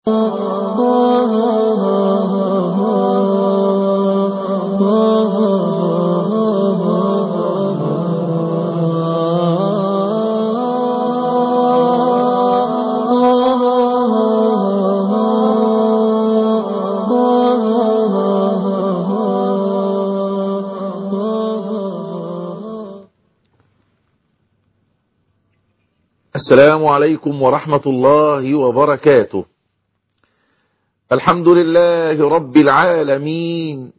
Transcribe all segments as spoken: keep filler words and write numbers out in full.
السلام عليكم ورحمة الله وبركاته. الحمد لله رب العالمين،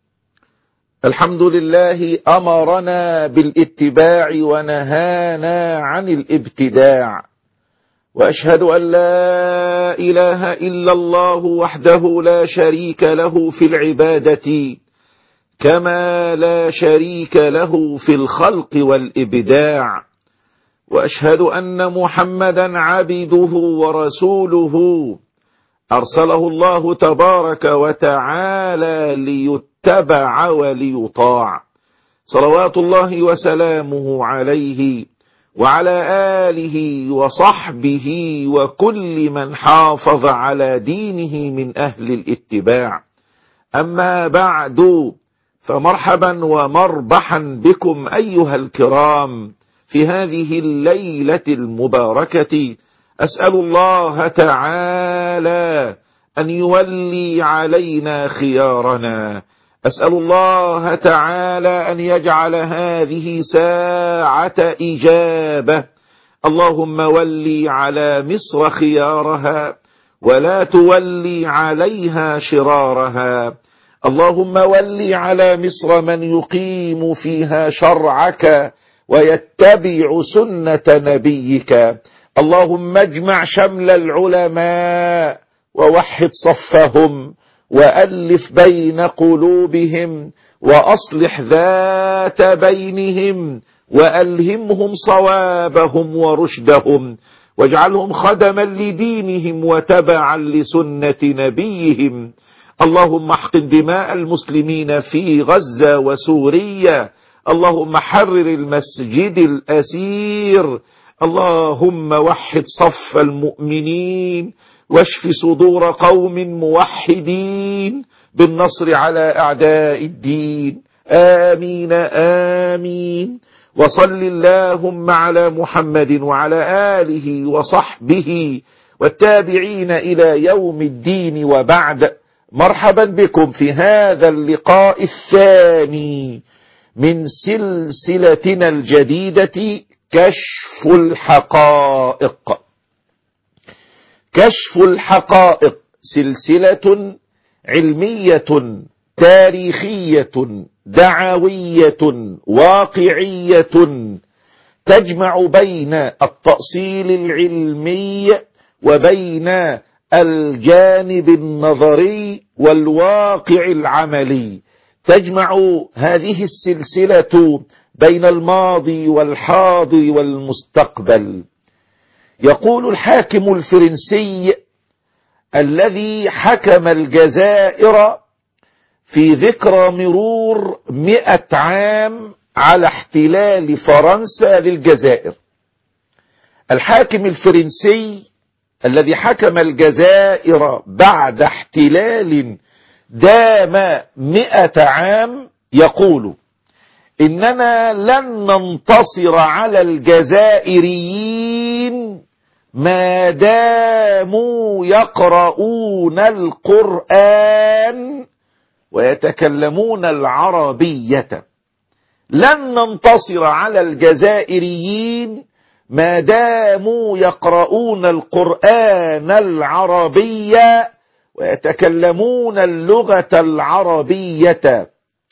الحمد لله أمرنا بالاتباع ونهانا عن الابتداع، وأشهد أن لا إله إلا الله وحده لا شريك له في العبادة كما لا شريك له في الخلق والإبداع، وأشهد أن محمدا عبده ورسوله أرسله الله تبارك وتعالى ليتبع وليطاع، صلوات الله وسلامه عليه وعلى آله وصحبه وكل من حافظ على دينه من أهل الاتباع. أما بعد، فمرحبا ومربحا بكم أيها الكرام في هذه الليلة المباركة. أسأل الله تعالى أن يولي علينا خيارنا، أسأل الله تعالى أن يجعل هذه ساعة إجابة. اللهم ولي على مصر خيارها ولا تولي عليها شرارها. اللهم ولي على مصر من يقيم فيها شرعك ويتبع سنة نبيك. اللهم اجمع شمل العلماء ووحد صفهم وألف بين قلوبهم وأصلح ذات بينهم وألهمهم صوابهم ورشدهم، واجعلهم خدما لدينهم وتبعا لسنة نبيهم. اللهم احقن دماء المسلمين في غزة وسوريا، اللهم حرر المسجد الأسير، اللهم وحد صف المؤمنين واشف صدور قوم موحدين بالنصر على أعداء الدين. آمين آمين. وصل اللهم على محمد وعلى آله وصحبه والتابعين إلى يوم الدين، وبعد. مرحبا بكم في هذا اللقاء الثاني من سلسلتنا الجديدة كشف الحقائق. كشف الحقائق سلسلة علمية تاريخية دعوية واقعية تجمع بين التأصيل العلمي وبين الجانب النظري والواقع العملي، تجمع هذه السلسلة بين الماضي والحاضر والمستقبل. يقول الحاكم الفرنسي الذي حكم الجزائر في ذكرى مرور مئة عام على احتلال فرنسا للجزائر، الحاكم الفرنسي الذي حكم الجزائر بعد احتلال دام مئة عام يقول: إننا لن ننتصر على الجزائريين ما داموا يقرؤون القرآن ويتكلمون العربية. لن ننتصر على الجزائريين ما داموا يقرؤون القرآن العربية ويتكلمون اللغة العربية،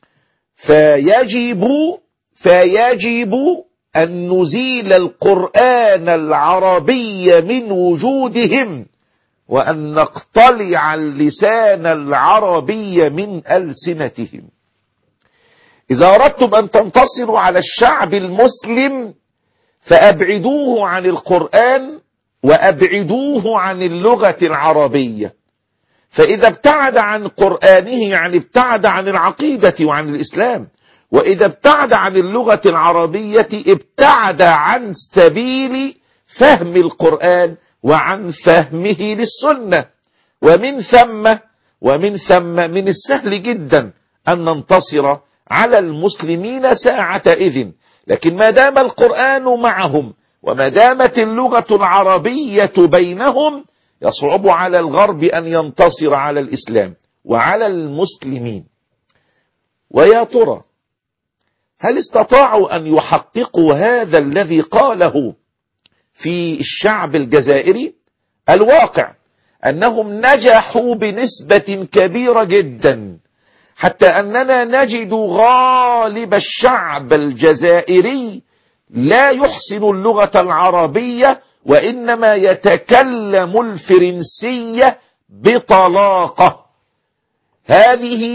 فيجب فيجب أن نزيل القرآن العربي من وجودهم وأن نقتلع اللسان العربي من ألسنتهم. إذا أردتم أن تنتصروا على الشعب المسلم فأبعدوه عن القرآن وأبعدوه عن اللغة العربية، فإذا ابتعد عن قرآنه يعني ابتعد عن العقيدة وعن الإسلام، وإذا ابتعد عن اللغة العربية ابتعد عن سبيل فهم القرآن وعن فهمه للسنة. ومن ثم ومن ثم من السهل جدا أن ننتصر على المسلمين ساعة إذن. لكن ما دام القرآن معهم وما دامت اللغة العربية بينهم يصعب على الغرب أن ينتصر على الإسلام وعلى المسلمين. ويا ترى هل استطاعوا أن يحققوا هذا الذي قاله في الشعب الجزائري؟ الواقع أنهم نجحوا بنسبة كبيرة جدا، حتى أننا نجد غالب الشعب الجزائري لا يحسن اللغة العربية، وإنما يتكلم الفرنسية بطلاقة. هذه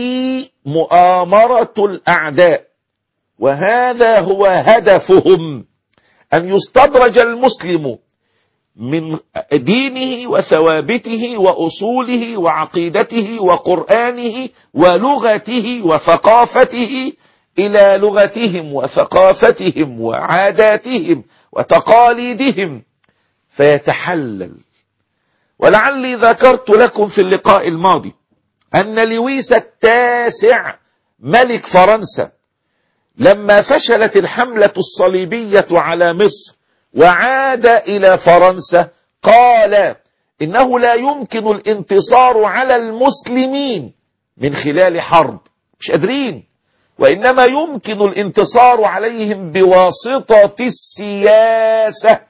مؤامرة الأعداء، وهذا هو هدفهم، أن يستدرج المسلم من دينه وثوابته وأصوله وعقيدته وقرآنه ولغته وثقافته إلى لغتهم وثقافتهم وعاداتهم وتقاليدهم فيتحلل. ولعلي ذكرت لكم في اللقاء الماضي أن لويس التاسع ملك فرنسا لما فشلت الحملة الصليبية على مصر وعاد إلى فرنسا قال إنه لا يمكن الانتصار على المسلمين من خلال حرب، مش قادرين، وإنما يمكن الانتصار عليهم بواسطة السياسة.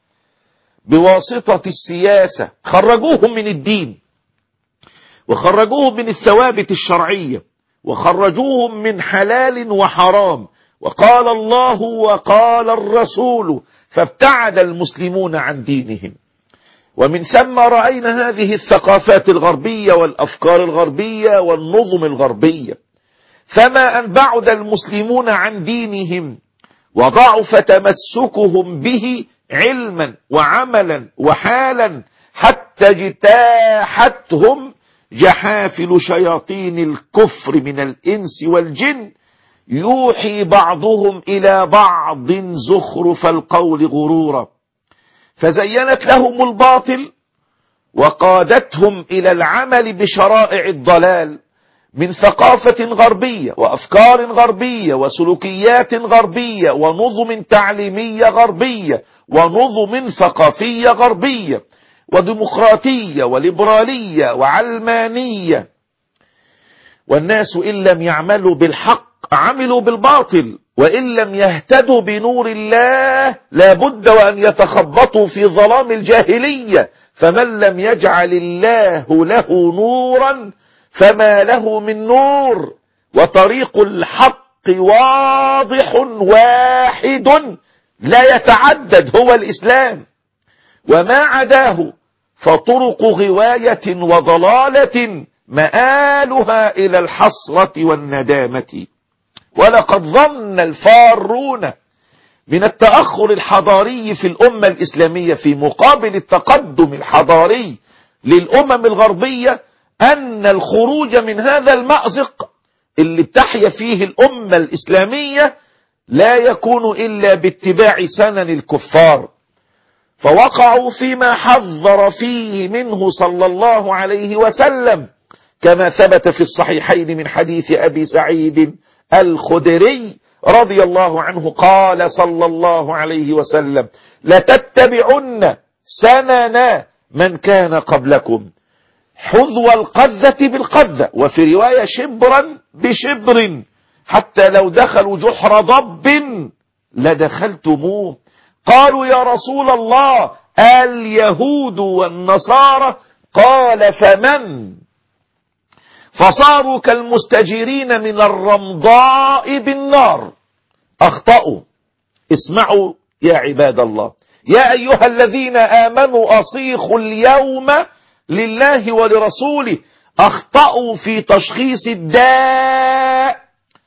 بواسطة السياسة خرجوهم من الدين، وخرجوهم من الثوابت الشرعية، وخرجوهم من حلال وحرام، وقال الله وقال الرسول، فابتعد المسلمون عن دينهم. ومن ثم رأينا هذه الثقافات الغربية والأفكار الغربية والنظم الغربية، فما أن بعد المسلمون عن دينهم وضعف تمسكهم به علما وعملا وحالا، حتى اجتاحتهم جحافل شياطين الكفر من الإنس والجن، يوحي بعضهم إلى بعض زخرف القول غرورا، فزينت لهم الباطل وقادتهم إلى العمل بشرائع الضلال من ثقافة غربية وأفكار غربية وسلوكيات غربية ونظم تعليمية غربية ونظم ثقافية غربية وديمقراطية وليبرالية وعلمانية. والناس إن لم يعملوا بالحق عملوا بالباطل، وإن لم يهتدوا بنور الله لابد وأن يتخبطوا في ظلام الجاهلية. فمن لم يجعل الله له نورا فما له من نور. وطريق الحق واضح واحد لا يتعدد، هو الإسلام، وما عداه فطرق غواية وضلالة مآلها إلى الحسرة والندامة. ولقد ظن الفارون من التأخر الحضاري في الأمة الإسلامية في مقابل التقدم الحضاري للأمم الغربية أن الخروج من هذا المأزق اللي بتحيا فيه الأمة الإسلامية لا يكون إلا باتباع سنن الكفار، فوقعوا فيما حذر فيه منه صلى الله عليه وسلم، كما ثبت في الصحيحين من حديث أبي سعيد الخدري رضي الله عنه قال صلى الله عليه وسلم: لتتبعن سنن من كان قبلكم حذو القذة بالقذة، وفي رواية شبرا بشبر، حتى لو دخلوا جحر ضب لدخلتموه. قالوا يا رسول الله اليهود والنصارى؟ قال فمن؟ فصاروا كالمستجيرين من الرمضاء بالنار. أخطأوا. اسمعوا يا عباد الله، يا أيها الذين آمنوا أصيخوا اليوم لله ولرسوله. أخطأوا في تشخيص الداء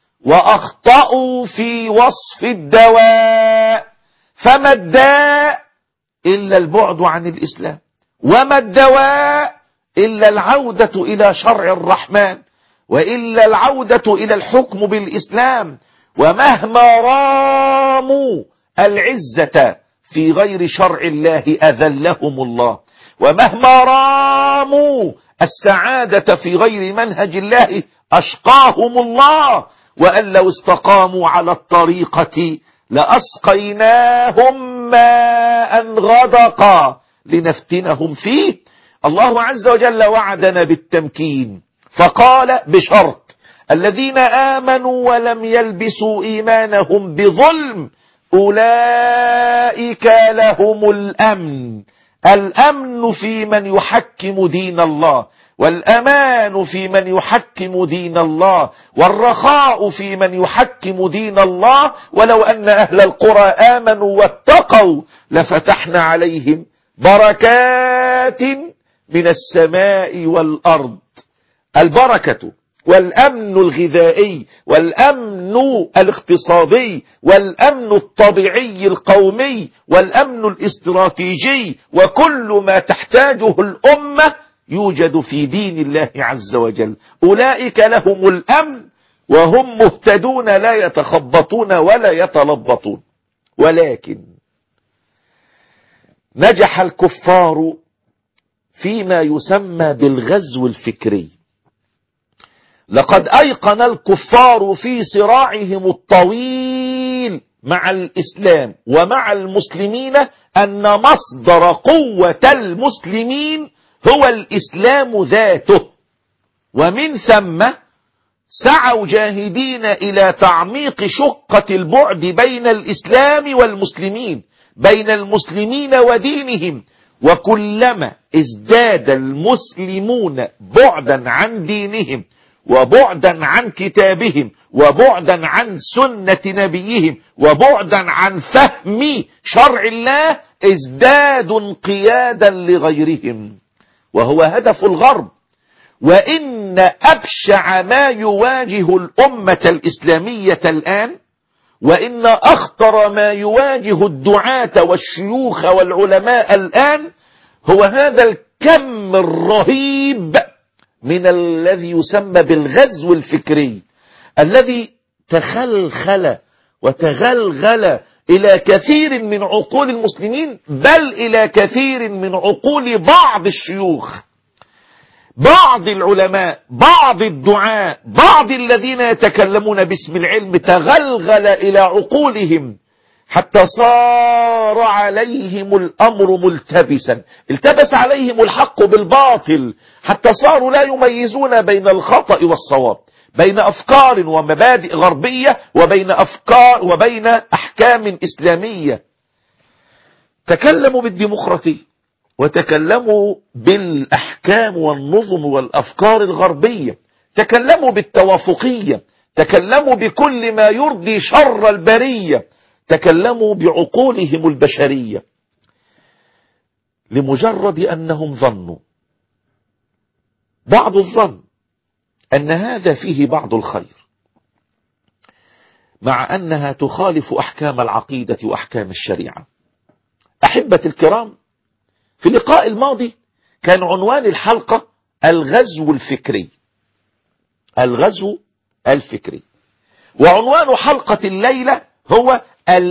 وأخطأوا في وصف الدواء. فما الداء إلا البعد عن الإسلام، وما الدواء إلا العودة إلى شرع الرحمن، وإلا العودة إلى الحكم بالإسلام. ومهما راموا العزة في غير شرع الله أذلهم الله، ومهما راموا السعادة في غير منهج الله أشقاهم الله، وأن لو استقاموا على الطريقة لأسقيناهم ماء غدقا لنفتنهم فيه. الله عز وجل وعدنا بالتمكين فقال بشرط: الذين آمنوا ولم يلبسوا إيمانهم بظلم أولئك لهم الأمن. الأمن في من يحكم دين الله، والأمان في من يحكم دين الله، والرخاء في من يحكم دين الله. ولو أن أهل القرى آمنوا واتقوا لفتحنا عليهم بركات من السماء والأرض. البركة والأمن الغذائي والأمن الاقتصادي والأمن الطبيعي القومي والأمن الاستراتيجي وكل ما تحتاجه الأمة يوجد في دين الله عز وجل. أولئك لهم الأمن وهم مهتدون لا يتخبطون ولا يتلبطون. ولكن نجح الكفار فيما يسمى بالغزو الفكري. لقد أيقن الكفار في صراعهم الطويل مع الإسلام ومع المسلمين أن مصدر قوة المسلمين هو الإسلام ذاته، ومن ثم سعوا جاهدين إلى تعميق شقة البعد بين الإسلام والمسلمين، بين المسلمين ودينهم. وكلما ازداد المسلمون بعدا عن دينهم وبعدا عن كتابهم وبعدا عن سنة نبيهم وبعدا عن فهم شرع الله ازدادوا انقيادا لغيرهم، وهو هدف الغرب. وإن أبشع ما يواجه الأمة الإسلامية الآن، وإن أخطر ما يواجه الدعاة والشيوخ والعلماء الآن، هو هذا الكم الرهيب من الذي يسمى بالغزو الفكري، الذي تخلخل وتغلغل إلى كثير من عقول المسلمين، بل إلى كثير من عقول بعض الشيوخ، بعض العلماء، بعض الدعاء، بعض الذين يتكلمون باسم العلم. تغلغل إلى عقولهم حتى صار عليهم الأمر ملتبسا، التبس عليهم الحق بالباطل، حتى صاروا لا يميزون بين الخطأ والصواب، بين أفكار ومبادئ غربية وبين أفكار وبين أحكام إسلامية. تكلموا بالديمقراطية وتكلموا بالأحكام والنظم والأفكار الغربية، تكلموا بالتوافقية، تكلموا بكل ما يرضي شر البرية، تكلموا بعقولهم البشرية، لمجرد أنهم ظنوا بعض الظن أن هذا فيه بعض الخير، مع أنها تخالف أحكام العقيدة وأحكام الشريعة. أحبة الكرام، في اللقاء الماضي كان عنوان الحلقة الغزو الفكري، الغزو الفكري، وعنوان حلقة الليلة هو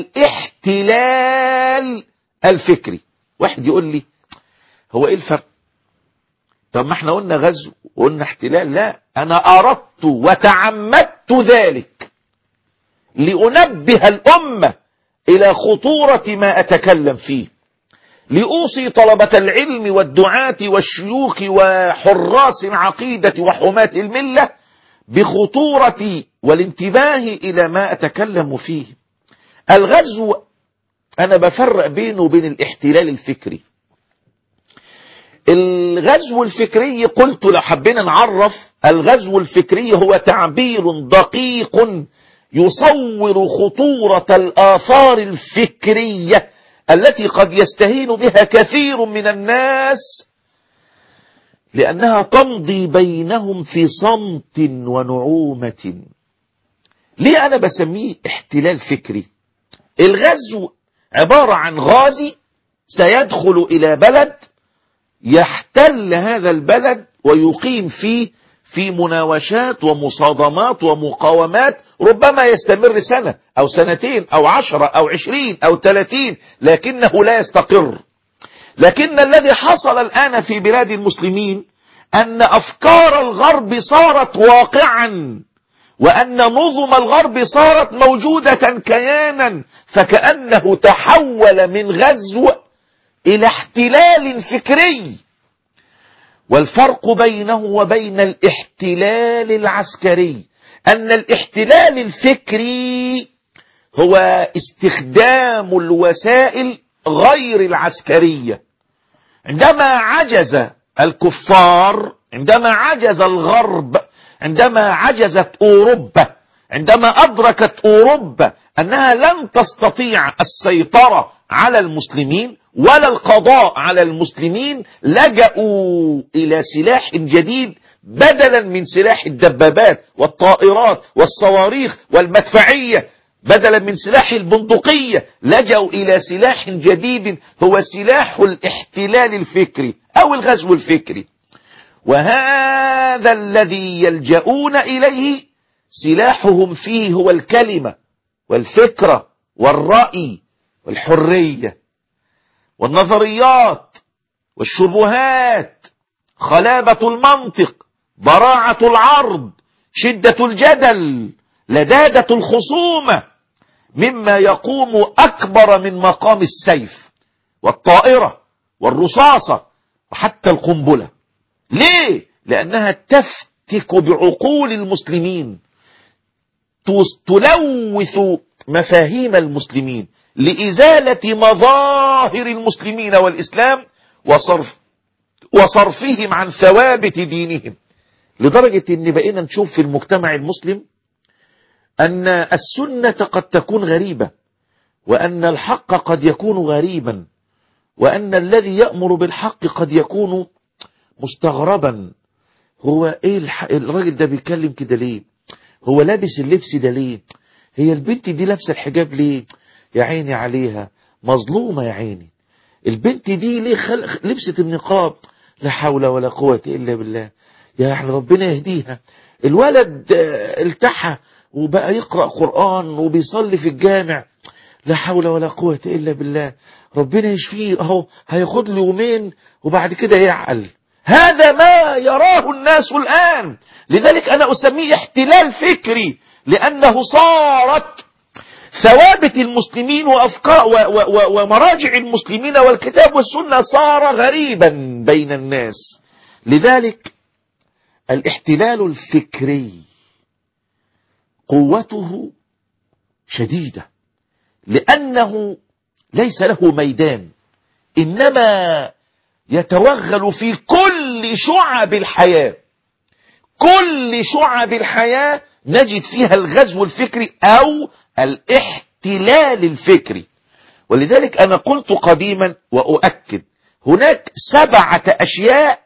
الاحتلال الفكري. واحد يقول لي هو ايه الفرق؟ طب ما احنا قلنا غزو وقلنا احتلال. لا، انا اردت وتعمدت ذلك لأنبه الأمة إلى خطورة ما أتكلم فيه، لأوصي طلبة العلم والدعاة والشيوخ وحراس العقيدة وحماة الملة بخطورة والانتباه إلى ما أتكلم فيه. الغزو أنا بفرق بينه وبين الاحتلال الفكري. الغزو الفكري قلت لو حبينا نعرف، الغزو الفكري هو تعبير دقيق يصور خطورة الآثار الفكرية التي قد يستهين بها كثير من الناس لأنها تمضي بينهم في صمت ونعومة. ليه أنا بسميه احتلال فكري؟ الغزو عبارة عن غازي سيدخل إلى بلد يحتل هذا البلد ويقيم فيه في مناوشات ومصادمات ومقاومات، ربما يستمر سنة أو سنتين أو عشرة أو عشرين أو ثلاثين، لكنه لا يستقر. لكن الذي حصل الآن في بلاد المسلمين أن أفكار الغرب صارت واقعا، وأن نظم الغرب صارت موجودة كيانا، فكأنه تحول من غزو إلى احتلال فكري. والفرق بينه وبين الاحتلال العسكري أن الاحتلال الفكري هو استخدام الوسائل غير العسكرية. عندما عجز الكفار، عندما عجز الغرب، عندما عجزت أوروبا، عندما أدركت أوروبا أنها لن تستطيع السيطرة على المسلمين ولا القضاء على المسلمين، لجأوا إلى سلاح جديد بدلا من سلاح الدبابات والطائرات والصواريخ والمدفعية، بدلا من سلاح البندقية لجأوا إلى سلاح جديد هو سلاح الاحتلال الفكري أو الغزو الفكري. وهذا الذي يلجؤون إليه سلاحهم فيه هو الكلمة والفكرة والرأي والحرية والنظريات والشبهات، خلابة المنطق، براعة العرض، شدة الجدل، لدادة الخصومة، مما يقوم أكبر من مقام السيف والطائرة والرصاصة وحتى القنبلة. ليه؟ لأنها تفتك بعقول المسلمين، تلوث مفاهيم المسلمين لإزالة مظاهر المسلمين والإسلام وصرف وصرفهم عن ثوابت دينهم، لدرجة ان بقينا نشوف في المجتمع المسلم أن السنة قد تكون غريبة، وأن الحق قد يكون غريبا، وأن الذي يأمر بالحق قد يكون مستغربا. هو ايه الح... الراجل ده بيتكلم كده ليه؟ هو لابس اللبس ده ليه؟ هي البنت دي لابسه الحجاب ليه؟ يا عيني عليها، مظلومة يا عيني. البنت دي ليه خلق لبست النقاب؟ لا حول ولا قوة إلا بالله. يا احنا ربنا يهديها. الولد التحى وبقى يقرأ قرآن وبيصلي في الجامع، لا حول ولا قوة إلا بالله، ربنا يشفيه، اهو هياخد له يومين وبعد كده يعقل. هذا ما يراه الناس الآن. لذلك أنا أسميه احتلال فكري، لأنه صارت ثوابت المسلمين وأفكار ومراجع المسلمين والكتاب والسنة صار غريبا بين الناس. لذلك الاحتلال الفكري قوته شديدة، لأنه ليس له ميدان، إنما يتوغل في كل شعب الحياة. كل شعب الحياة نجد فيها الغزو الفكري أو الاحتلال الفكري. ولذلك أنا قلت قديما وأؤكد، هناك سبعة أشياء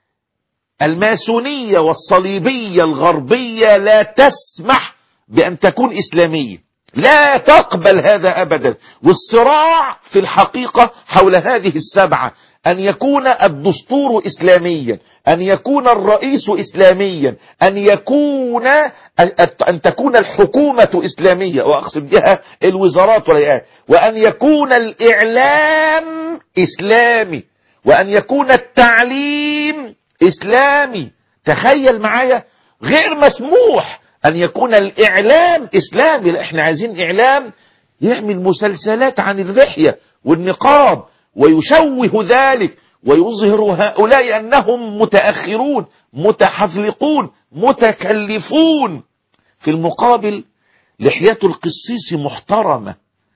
الماسونية والصليبية الغربية لا تسمح بأن تكون إسلامية، لا تقبل هذا أبدا. والصراع في الحقيقة حول هذه السبعة: أن يكون الدستور إسلاميا، أن يكون الرئيس إسلاميا، أن يكون أن تكون الحكومة إسلامية، وأقصد بها الوزارات والهيئات، وأن يكون الإعلام إسلامي، وأن يكون التعليم إسلامي. تخيل معايا، غير مسموح أن يكون الإعلام إسلامي. لا، إحنا عايزين إعلام يعمل مسلسلات عن اللحية والنقاب ويشوه ذلك ويظهر هؤلاء أنهم متأخرون متحذلقون متكلفون. في المقابل لحية القسيس محترمة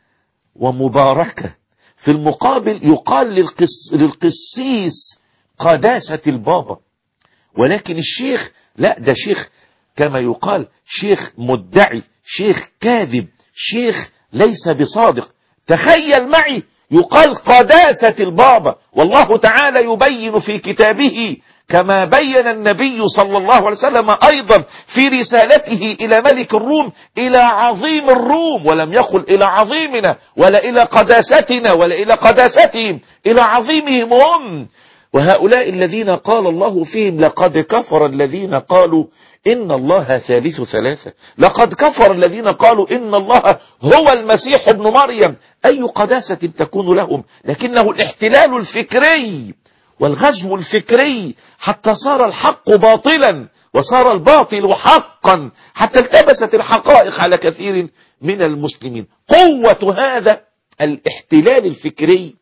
ومباركة. في المقابل يقال للقس للقسيس قداسة البابا، ولكن الشيخ لا، ده شيخ كما يقال شيخ مدعي، شيخ كاذب، شيخ ليس بصادق. تخيل معي، يقال قداسة البابا، والله تعالى يبين في كتابه كما بين النبي صلى الله عليه وسلم أيضا في رسالته إلى ملك الروم: إلى عظيم الروم، ولم يقل إلى عظيمنا ولا إلى قداستنا ولا إلى قداستهم، إلى عظيمهم هم. وهؤلاء الذين قال الله فيهم: لقد كفر الذين قالوا إن الله ثالث ثلاثة، لقد كفر الذين قالوا إن الله هو المسيح ابن مريم. أي قداسة تكون لهم؟ لكنه الاحتلال الفكري والغزو الفكري حتى صار الحق باطلا وصار الباطل حقا، حتى التبست الحقائق على كثير من المسلمين. قوة هذا الاحتلال الفكري،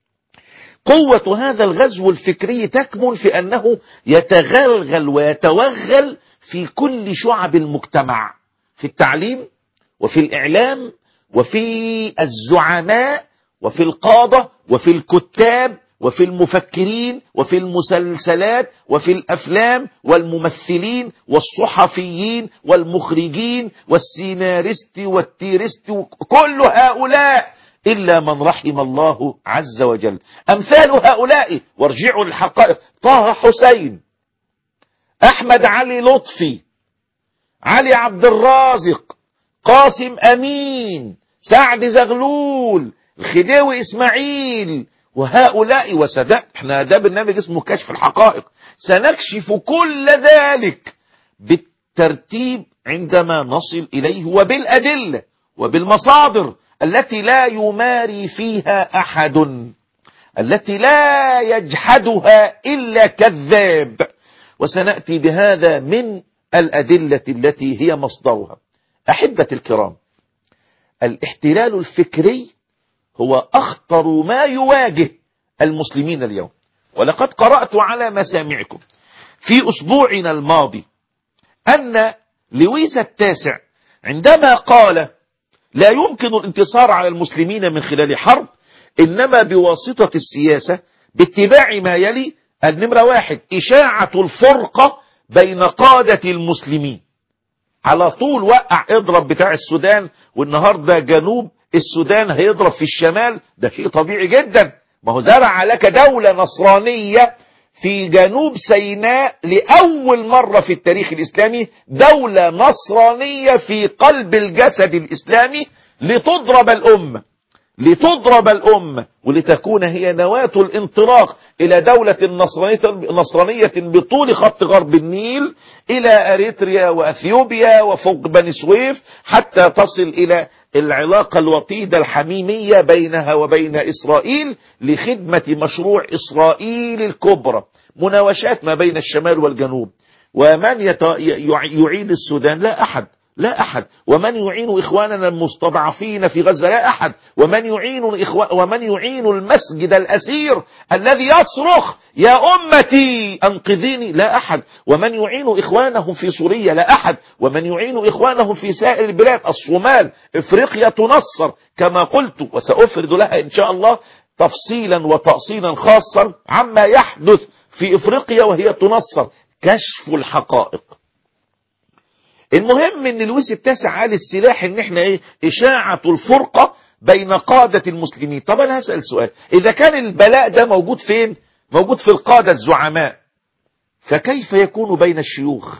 قوة هذا الغزو الفكري تكمن في أنه يتغلغل ويتوغل في كل شعب المجتمع، في التعليم وفي الإعلام وفي الزعماء وفي القادة وفي الكتاب وفي المفكرين وفي المسلسلات وفي الأفلام والممثلين والصحفيين والمخرجين والسيناريست والتيرست، كل هؤلاء إلا من رحم الله عز وجل. أمثال هؤلاء وارجعوا للحقائق: طه حسين، أحمد علي لطفي، علي عبد الرازق، قاسم أمين، سعد زغلول، الخديوي إسماعيل، وهؤلاء وسدأ. احنا ده برنامج اسمه كشف الحقائق، سنكشف كل ذلك بالترتيب عندما نصل إليه وبالأدلة وبالمصادر التي لا يماري فيها أحد، التي لا يجحدها إلا كذاب، وسنأتي بهذا من الأدلة التي هي مصدرها. أحبة الكرام، الاحتلال الفكري هو أخطر ما يواجه المسلمين اليوم، ولقد قرأت على مسامعكم في أسبوعنا الماضي أن لويس التاسع عندما قال لا يمكن الانتصار على المسلمين من خلال حرب، إنما بواسطة السياسة، باتباع ما يلي: النمرة واحد، إشاعة الفرقة بين قادة المسلمين. على طول وقع اضرب بتاع السودان، والنهاردة جنوب السودان هيضرب في الشمال، ده شيء طبيعي جدا. ما هو زرع لك دولة نصرانية في جنوب سيناء لأول مرة في التاريخ الإسلامي، دولة نصرانية في قلب الجسد الإسلامي، لتضرب الأمة لتضرب الأمة ولتكون هي نواة الانطلاق إلى دولة نصرانية بطول خط غرب النيل إلى أريتريا وأثيوبيا وفوق بني سويف، حتى تصل إلى العلاقة الوطيدة الحميمية بينها وبين إسرائيل لخدمة مشروع إسرائيل الكبرى. مناوشات ما بين الشمال والجنوب. ومن يت... يعين السودان؟ لا أحد لا أحد. ومن يعين إخواننا المستضعفين في غزة؟ لا أحد. ومن يعين الإخوان ومن يعين المسجد الأسير الذي يصرخ يا أمتي أنقذيني؟ لا أحد. ومن يعين إخوانهم في سوريا؟ لا أحد. ومن يعين إخوانهم في سائر البلاد، الصومال، إفريقيا تنصر كما قلت، وسأفرد لها إن شاء الله تفصيلا وتأصيلا خاصا عما يحدث في إفريقيا وهي تنصر. كشف الحقائق. المهم ان لويس التاسع قال السلاح ان احنا ايه؟ اشاعة الفرقة بين قادة المسلمين. طب انا هسأل سؤال: اذا كان البلاء ده موجود فين؟ موجود في القادة الزعماء، فكيف يكون بين الشيوخ؟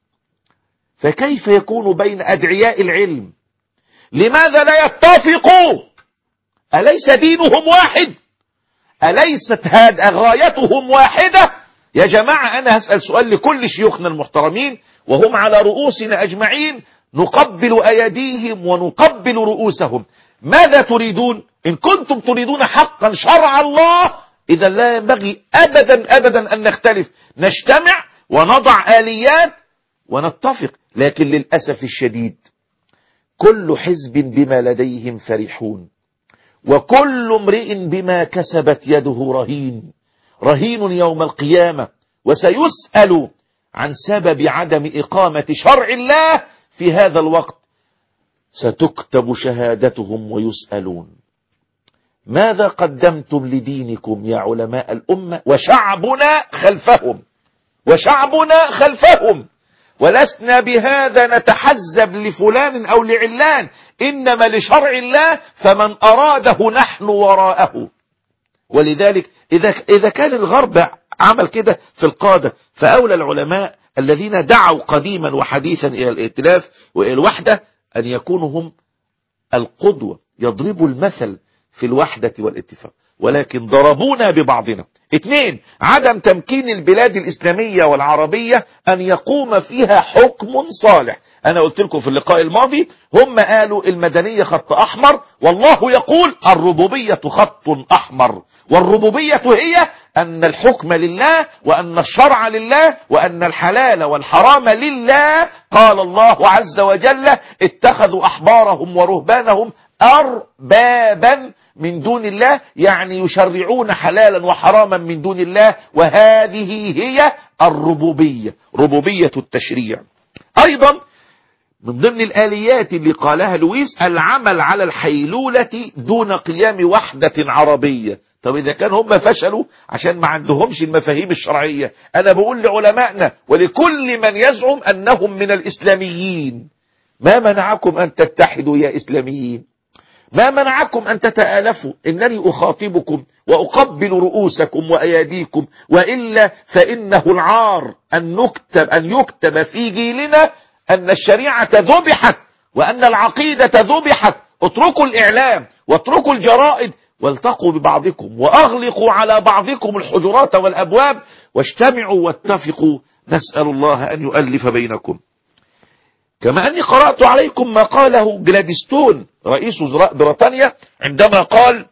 فكيف يكون بين ادعياء العلم؟ لماذا لا يتفقوا؟ أليس دينهم واحد؟ أليست هذه غايتهم واحدة؟ يا جماعة أنا هسأل سؤال لكل شيوخنا المحترمين وهم على رؤوسنا أجمعين، نقبل أيديهم ونقبل رؤوسهم: ماذا تريدون؟ إن كنتم تريدون حقا شرع الله، إذا لا ينبغي أبدا أبدا أن نختلف، نجتمع ونضع آليات ونتفق. لكن للأسف الشديد كل حزب بما لديهم فرحون، وكل امرئ بما كسبت يده رهين رهين يوم القيامة، وسيسأل عن سبب عدم إقامة شرع الله في هذا الوقت. ستكتب شهادتهم ويسألون: ماذا قدمتم لدينكم يا علماء الأمة؟ وشعبنا خلفهم وشعبنا خلفهم، ولسنا بهذا نتحزب لفلان أو لعلان، إنما لشرع الله، فمن أراده نحن وراءه. ولذلك إذا إذا كان الغرب عمل كده في القادة، فأولى العلماء الذين دعوا قديما وحديثا إلى الائتلاف وإلى الوحدة أن يكونوا هم القدوة، يضربوا المثل في الوحدة والاتفاق. ولكن ضربونا ببعضنا. اثنين، عدم تمكين البلاد الإسلامية والعربية أن يقوم فيها حكم صالح. أنا قلت لكم في اللقاء الماضي هم قالوا المدنية خط أحمر، والله يقول الربوبية خط أحمر، والربوبية هي أن الحكم لله، وأن الشرع لله، وأن الحلال والحرام لله. قال الله عز وجل اتخذوا أحبارهم ورهبانهم أربابا من دون الله، يعني يشرعون حلالا وحراما من دون الله، وهذه هي الربوبية، ربوبية التشريع. أيضا من ضمن الآليات اللي قالها لويس العمل على الحيلولة دون قيام وحدة عربية. طب إذا كان هم فشلوا عشان ما عندهمش المفاهيم الشرعية، أنا بقول لعلمائنا ولكل من يزعم أنهم من الإسلاميين، ما منعكم أن تتحدوا يا إسلاميين؟ ما منعكم أن تتآلفوا؟ إنني أخاطبكم وأقبل رؤوسكم وأياديكم، وإلا فإنه العار أن نكتب أن يكتب في جيلنا أن الشريعة ذبحت وأن العقيدة ذبحت. اتركوا الإعلام واتركوا الجرائد والتقوا ببعضكم وأغلقوا على بعضكم الحجرات والأبواب واجتمعوا واتفقوا، نسأل الله أن يؤلف بينكم. كما أني قرأت عليكم ما قاله جلادستون رئيس وزراء بريطانيا عندما قال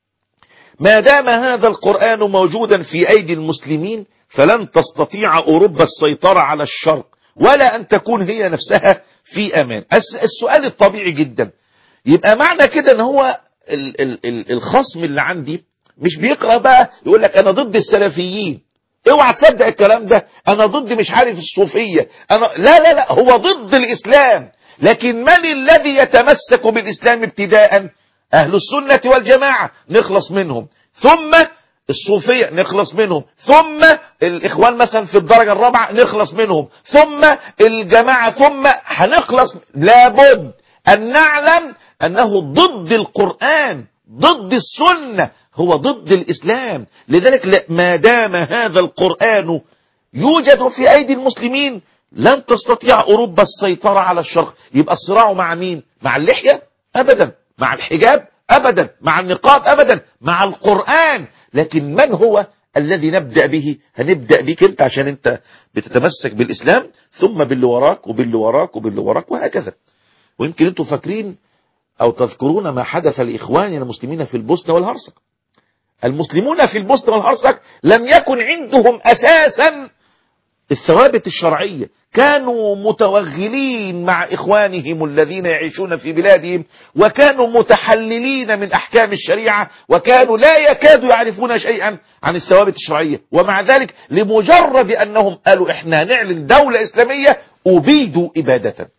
ما دام هذا القرآن موجودا في أيدي المسلمين فلن تستطيع أوروبا السيطرة على الشرق ولا أن تكون هي نفسها في أمان. السؤال الطبيعي جدا، يبقى معنى كده أن هو ال ال ال الخصم اللي عندي مش بيقرأ بقى يقول لك أنا ضد السلفيين، اوعى تصدق الكلام ده، أنا ضد مش عارف الصوفية، أنا لا لا لا، هو ضد الإسلام. لكن من الذي يتمسك بالإسلام ابتداء؟ أهل السنة والجماعة نخلص منهم، ثم الصوفية نخلص منهم، ثم الإخوان مثلا في الدرجة الرابعة نخلص منهم، ثم الجماعة، ثم هنخلص. لابد أن نعلم أنه ضد القرآن، ضد السنة، هو ضد الإسلام. لذلك ما دام هذا القرآن يوجد في أيدي المسلمين لن تستطيع أوروبا السيطرة على الشرق. يبقى الصراع مع مين؟ مع اللحية؟ أبدا. مع الحجاب؟ أبدا. مع النقاب؟ أبدا. مع القرآن. لكن من هو الذي نبدأ به؟ هنبدأ بك أنت عشان أنت بتتمسك بالإسلام، ثم باللي وراك وباللي وراك وباللي وراك وهكذا. ويمكن أنتم فاكرين أو تذكرون ما حدث لإخواننا المسلمين في البوسنة والهرسك. المسلمون في البوسنة والهرسك لم يكن عندهم أساسا الثوابت الشرعية، كانوا متوغلين مع إخوانهم الذين يعيشون في بلادهم، وكانوا متحللين من أحكام الشريعة، وكانوا لا يكادوا يعرفون شيئا عن الثوابت الشرعية. ومع ذلك لمجرد أنهم قالوا إحنا نعلن دولة إسلامية أبيدوا إبادة.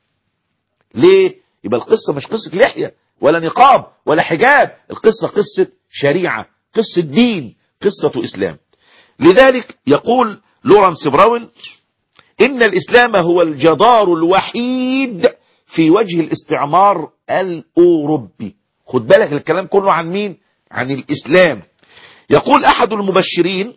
ليه؟ يبقى القصة مش قصة لحية ولا نقاب ولا حجاب، القصة قصة شريعة، قصة دين، قصة إسلام. لذلك يقول لورانس براون إن الإسلام هو الجدار الوحيد في وجه الاستعمار الأوروبي. خد بالك الكلام كله عن مين؟ عن الإسلام. يقول أحد المبشرين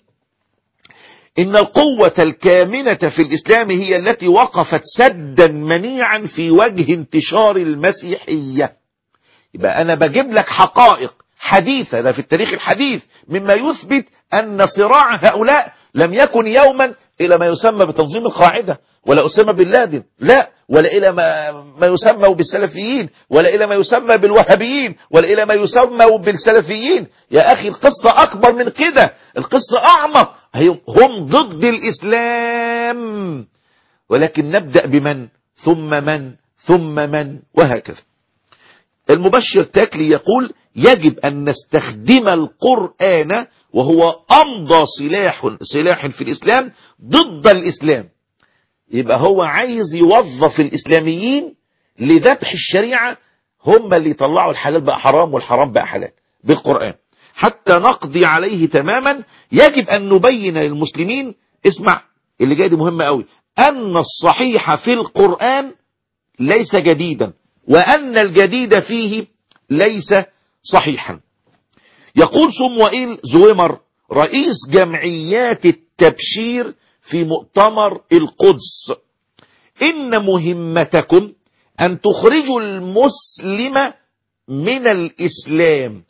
إن القوة الكامنة في الإسلام هي التي وقفت سدا منيعا في وجه انتشار المسيحية. يبقى أنا بجيب لك حقائق حديثة ده في التاريخ الحديث مما يثبت أن صراع هؤلاء لم يكن يوما إلى ما يسمى بتنظيم القاعدة، ولا أسامة بن لادن، لا، ولا إلى ما, ما يسمى بالسلفيين، ولا إلى ما يسمى بالوهابيين، ولا إلى ما يسمى بالسلفيين. يا أخي القصة أكبر من كده، القصة أعمق، هم ضد الإسلام. ولكن نبدأ بمن ثم من ثم من وهكذا. المبشر تاكلي يقول يجب أن نستخدم القرآن وهو أمضى سلاح سلاح في الإسلام ضد الإسلام. يبقى هو عايز يوظف الإسلاميين لذبح الشريعة، هم اللي يطلعوا الحلال بقى حرام والحرام بقى حلال بالقرآن حتى نقضي عليه تماما. يجب أن نبين للمسلمين، اسمع اللي جاي دي مهمة قوي، أن الصحيح في القرآن ليس جديدا، وأن الجديد فيه ليس صحيحا. يقول صموئيل زويمر رئيس جمعيات التبشير في مؤتمر القدس إن مهمتكم أن تخرجوا المسلم من الإسلام.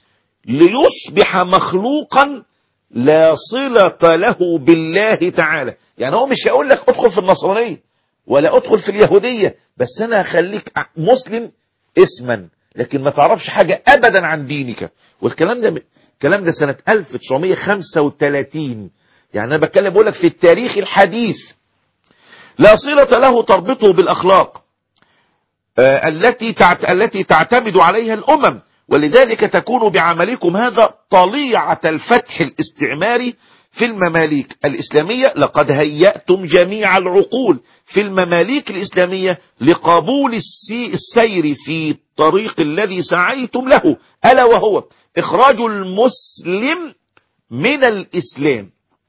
ليصبح مخلوقا لا صلة له بالله تعالى. يعني هو مش هيقول لك ادخل في النصرانية ولا ادخل في اليهودية، بس انا هخليك مسلم اسما لكن ما تعرفش حاجة ابدا عن دينك. والكلام ده الكلام ده سنة ألف وتسعمية وخمسة وثلاثين، يعني انا بتكلم بقول لك في التاريخ الحديث. لا صلة له تربطه بالاخلاق آه التي تعت... التي تعتمد عليها الامم، ولذلك تكون بعملكم هذا طليعة الفتح الاستعماري في المماليك الإسلامية. لقد هيأتم جميع العقول في المماليك الإسلامية لقبول السير في الطريق الذي سعيتم له، ألا وهو إخراج المسلم من الإسلام،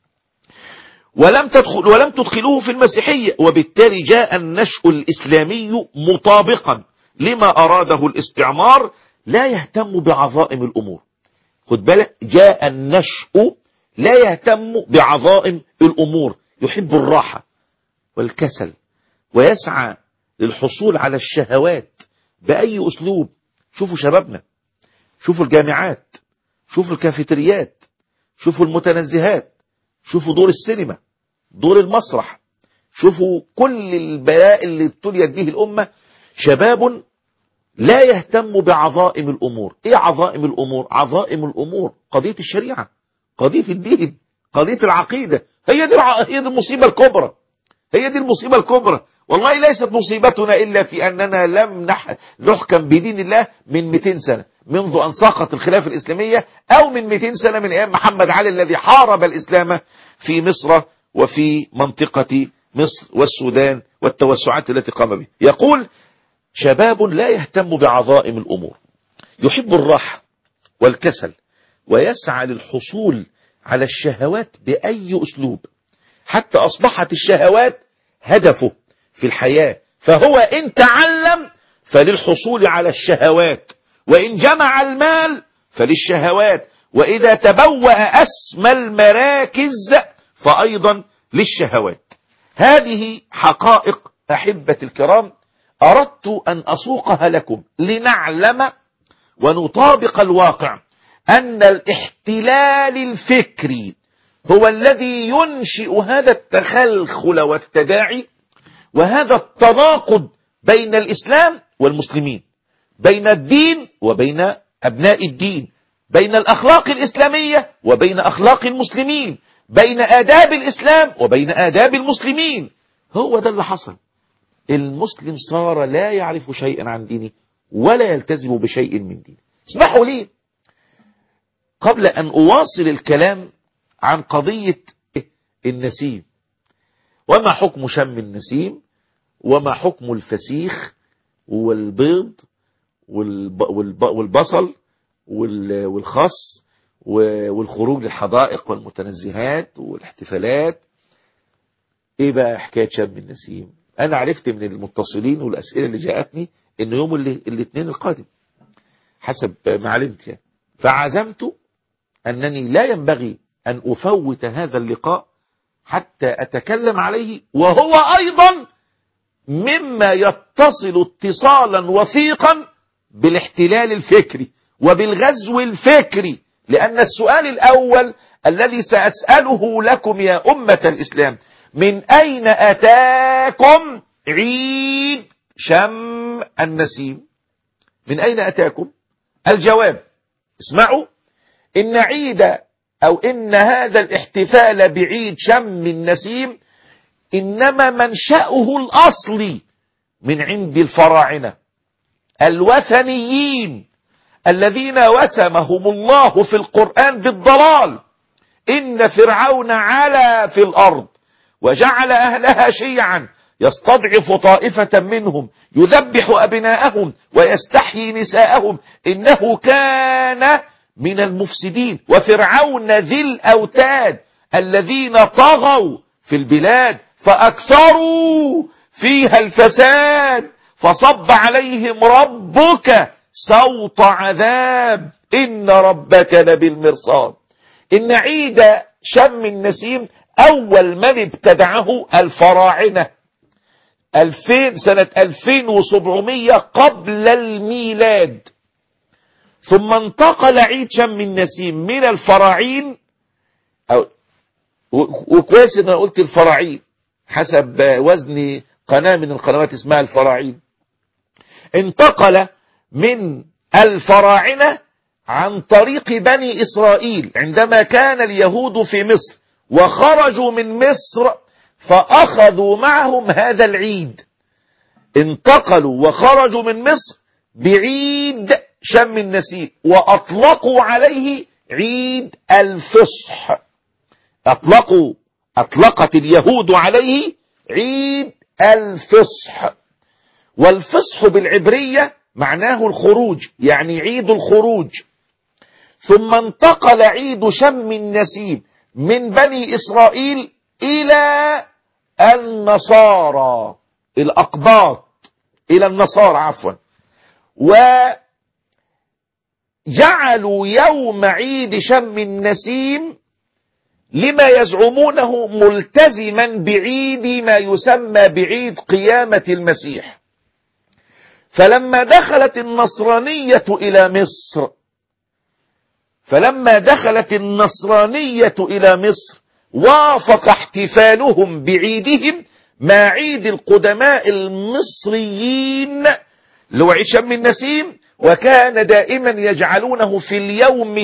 ولم تدخل ولم تدخلوه في المسيحية، وبالتالي جاء النشء الإسلامي مطابقا لما أراده الاستعمار، لا يهتم بعظائم الأمور. خد بالك، جاء النشء لا يهتم بعظائم الأمور، يحب الراحة والكسل ويسعى للحصول على الشهوات بأي أسلوب. شوفوا شبابنا، شوفوا الجامعات، شوفوا الكافيتريات، شوفوا المتنزهات، شوفوا دور السينما، دور المسرح، شوفوا كل البلاء اللي ابتليت به الأمة. شباب لا يهتم بعظائم الأمور. إيه عظائم الأمور؟ عظائم الأمور قضية الشريعة، قضية الدين، قضية العقيدة. هي دي هي دي المصيبة الكبرى، هي دي المصيبة الكبرى. والله ليست مصيبتنا إلا في أننا لم نحكم بدين الله من مئتين سنة، منذ أن سقط الخلافة الإسلامية، أو من مئتين سنة من أيام محمد علي الذي حارب الإسلام في مصر وفي منطقة مصر والسودان والتوسعات التي قام بها. يقول شباب لا يهتم بعظائم الأمور، يحب الراحة والكسل ويسعى للحصول على الشهوات بأي أسلوب، حتى أصبحت الشهوات هدفه في الحياة. فهو إن تعلم فللحصول على الشهوات، وإن جمع المال فللشهوات، وإذا تبوأ أسمى المراكز فأيضا للشهوات. هذه حقائق أحبة الكرام أردت أن أسوقها لكم لنعلم ونطابق الواقع أن الاحتلال الفكري هو الذي ينشئ هذا التخلخل والتداعي وهذا التناقض بين الإسلام والمسلمين، بين الدين وبين أبناء الدين، بين الأخلاق الإسلامية وبين أخلاق المسلمين، بين آداب الإسلام وبين آداب المسلمين. هو ده اللي حصل. المسلم صار لا يعرف شيئا عن دينه ولا يلتزم بشيء من دينه. اسمحوا لي قبل أن أواصل الكلام عن قضية النسيم، وما حكم شم النسيم، وما حكم الفسيخ والبيض والبصل والخس والخروج للحدائق والمتنزهات والاحتفالات. ايه بقى حكاية شم النسيم؟ انا عرفت من المتصلين والاسئلة اللي جاءتني ان يوم الاثنين القادم حسب ما علمت يعني، فعزمت انني لا ينبغي ان افوت هذا اللقاء حتى اتكلم عليه، وهو ايضا مما يتصل اتصالا وثيقا بالاحتلال الفكري وبالغزو الفكري. لأن السؤال الأول الذي سأسأله لكم يا أمة الإسلام: من أين أتاكم عيد شم النسيم؟ من أين أتاكم؟ الجواب: اسمعوا، إن عيد أو إن هذا الاحتفال بعيد شم النسيم إنما منشأه الأصلي من عند الفراعنة الوثنيين الذين وسمهم الله في القرآن بالضلال. إن فرعون علا في الأرض وجعل أهلها شيعا يستضعف طائفة منهم يذبح أبناءهم ويستحيي نساءهم إنه كان من المفسدين. وفرعون ذي الأوتاد الذين طغوا في البلاد فأكثروا فيها الفساد فصب عليهم ربك سوط عذاب إن ربك لبالمرصاد. إن عيد شم النسيم أول من ابتدعه الفراعنة ألفين سنة ألفين وسبعمية قبل الميلاد، ثم انتقل عيد شم النسيم من الفراعين، أو وكويس ان انا قلت الفراعين حسب وزن قناة من القنوات اسمها الفراعين، انتقل من الفراعنة عن طريق بني إسرائيل عندما كان اليهود في مصر وخرجوا من مصر فأخذوا معهم هذا العيد، انتقلوا وخرجوا من مصر بعيد شم النسيم وأطلقوا عليه عيد الفصح. أطلقوا أطلقت اليهود عليه عيد الفصح، والفصح بالعبرية معناه الخروج، يعني عيد الخروج. ثم انتقل عيد شم النسيم من بني إسرائيل إلى النصارى، الأقباط إلى النصارى عفوا، وجعلوا يوم عيد شم النسيم لما يزعمونه ملتزما بعيد ما يسمى بعيد قيامة المسيح. فلما دخلت النصرانية إلى مصر فلما دخلت النصرانية إلى مصر وافق احتفالهم بعيدهم مع عيد القدماء المصريين اللي هو عيد شم النسيم، وكان دائما يجعلونه في اليوم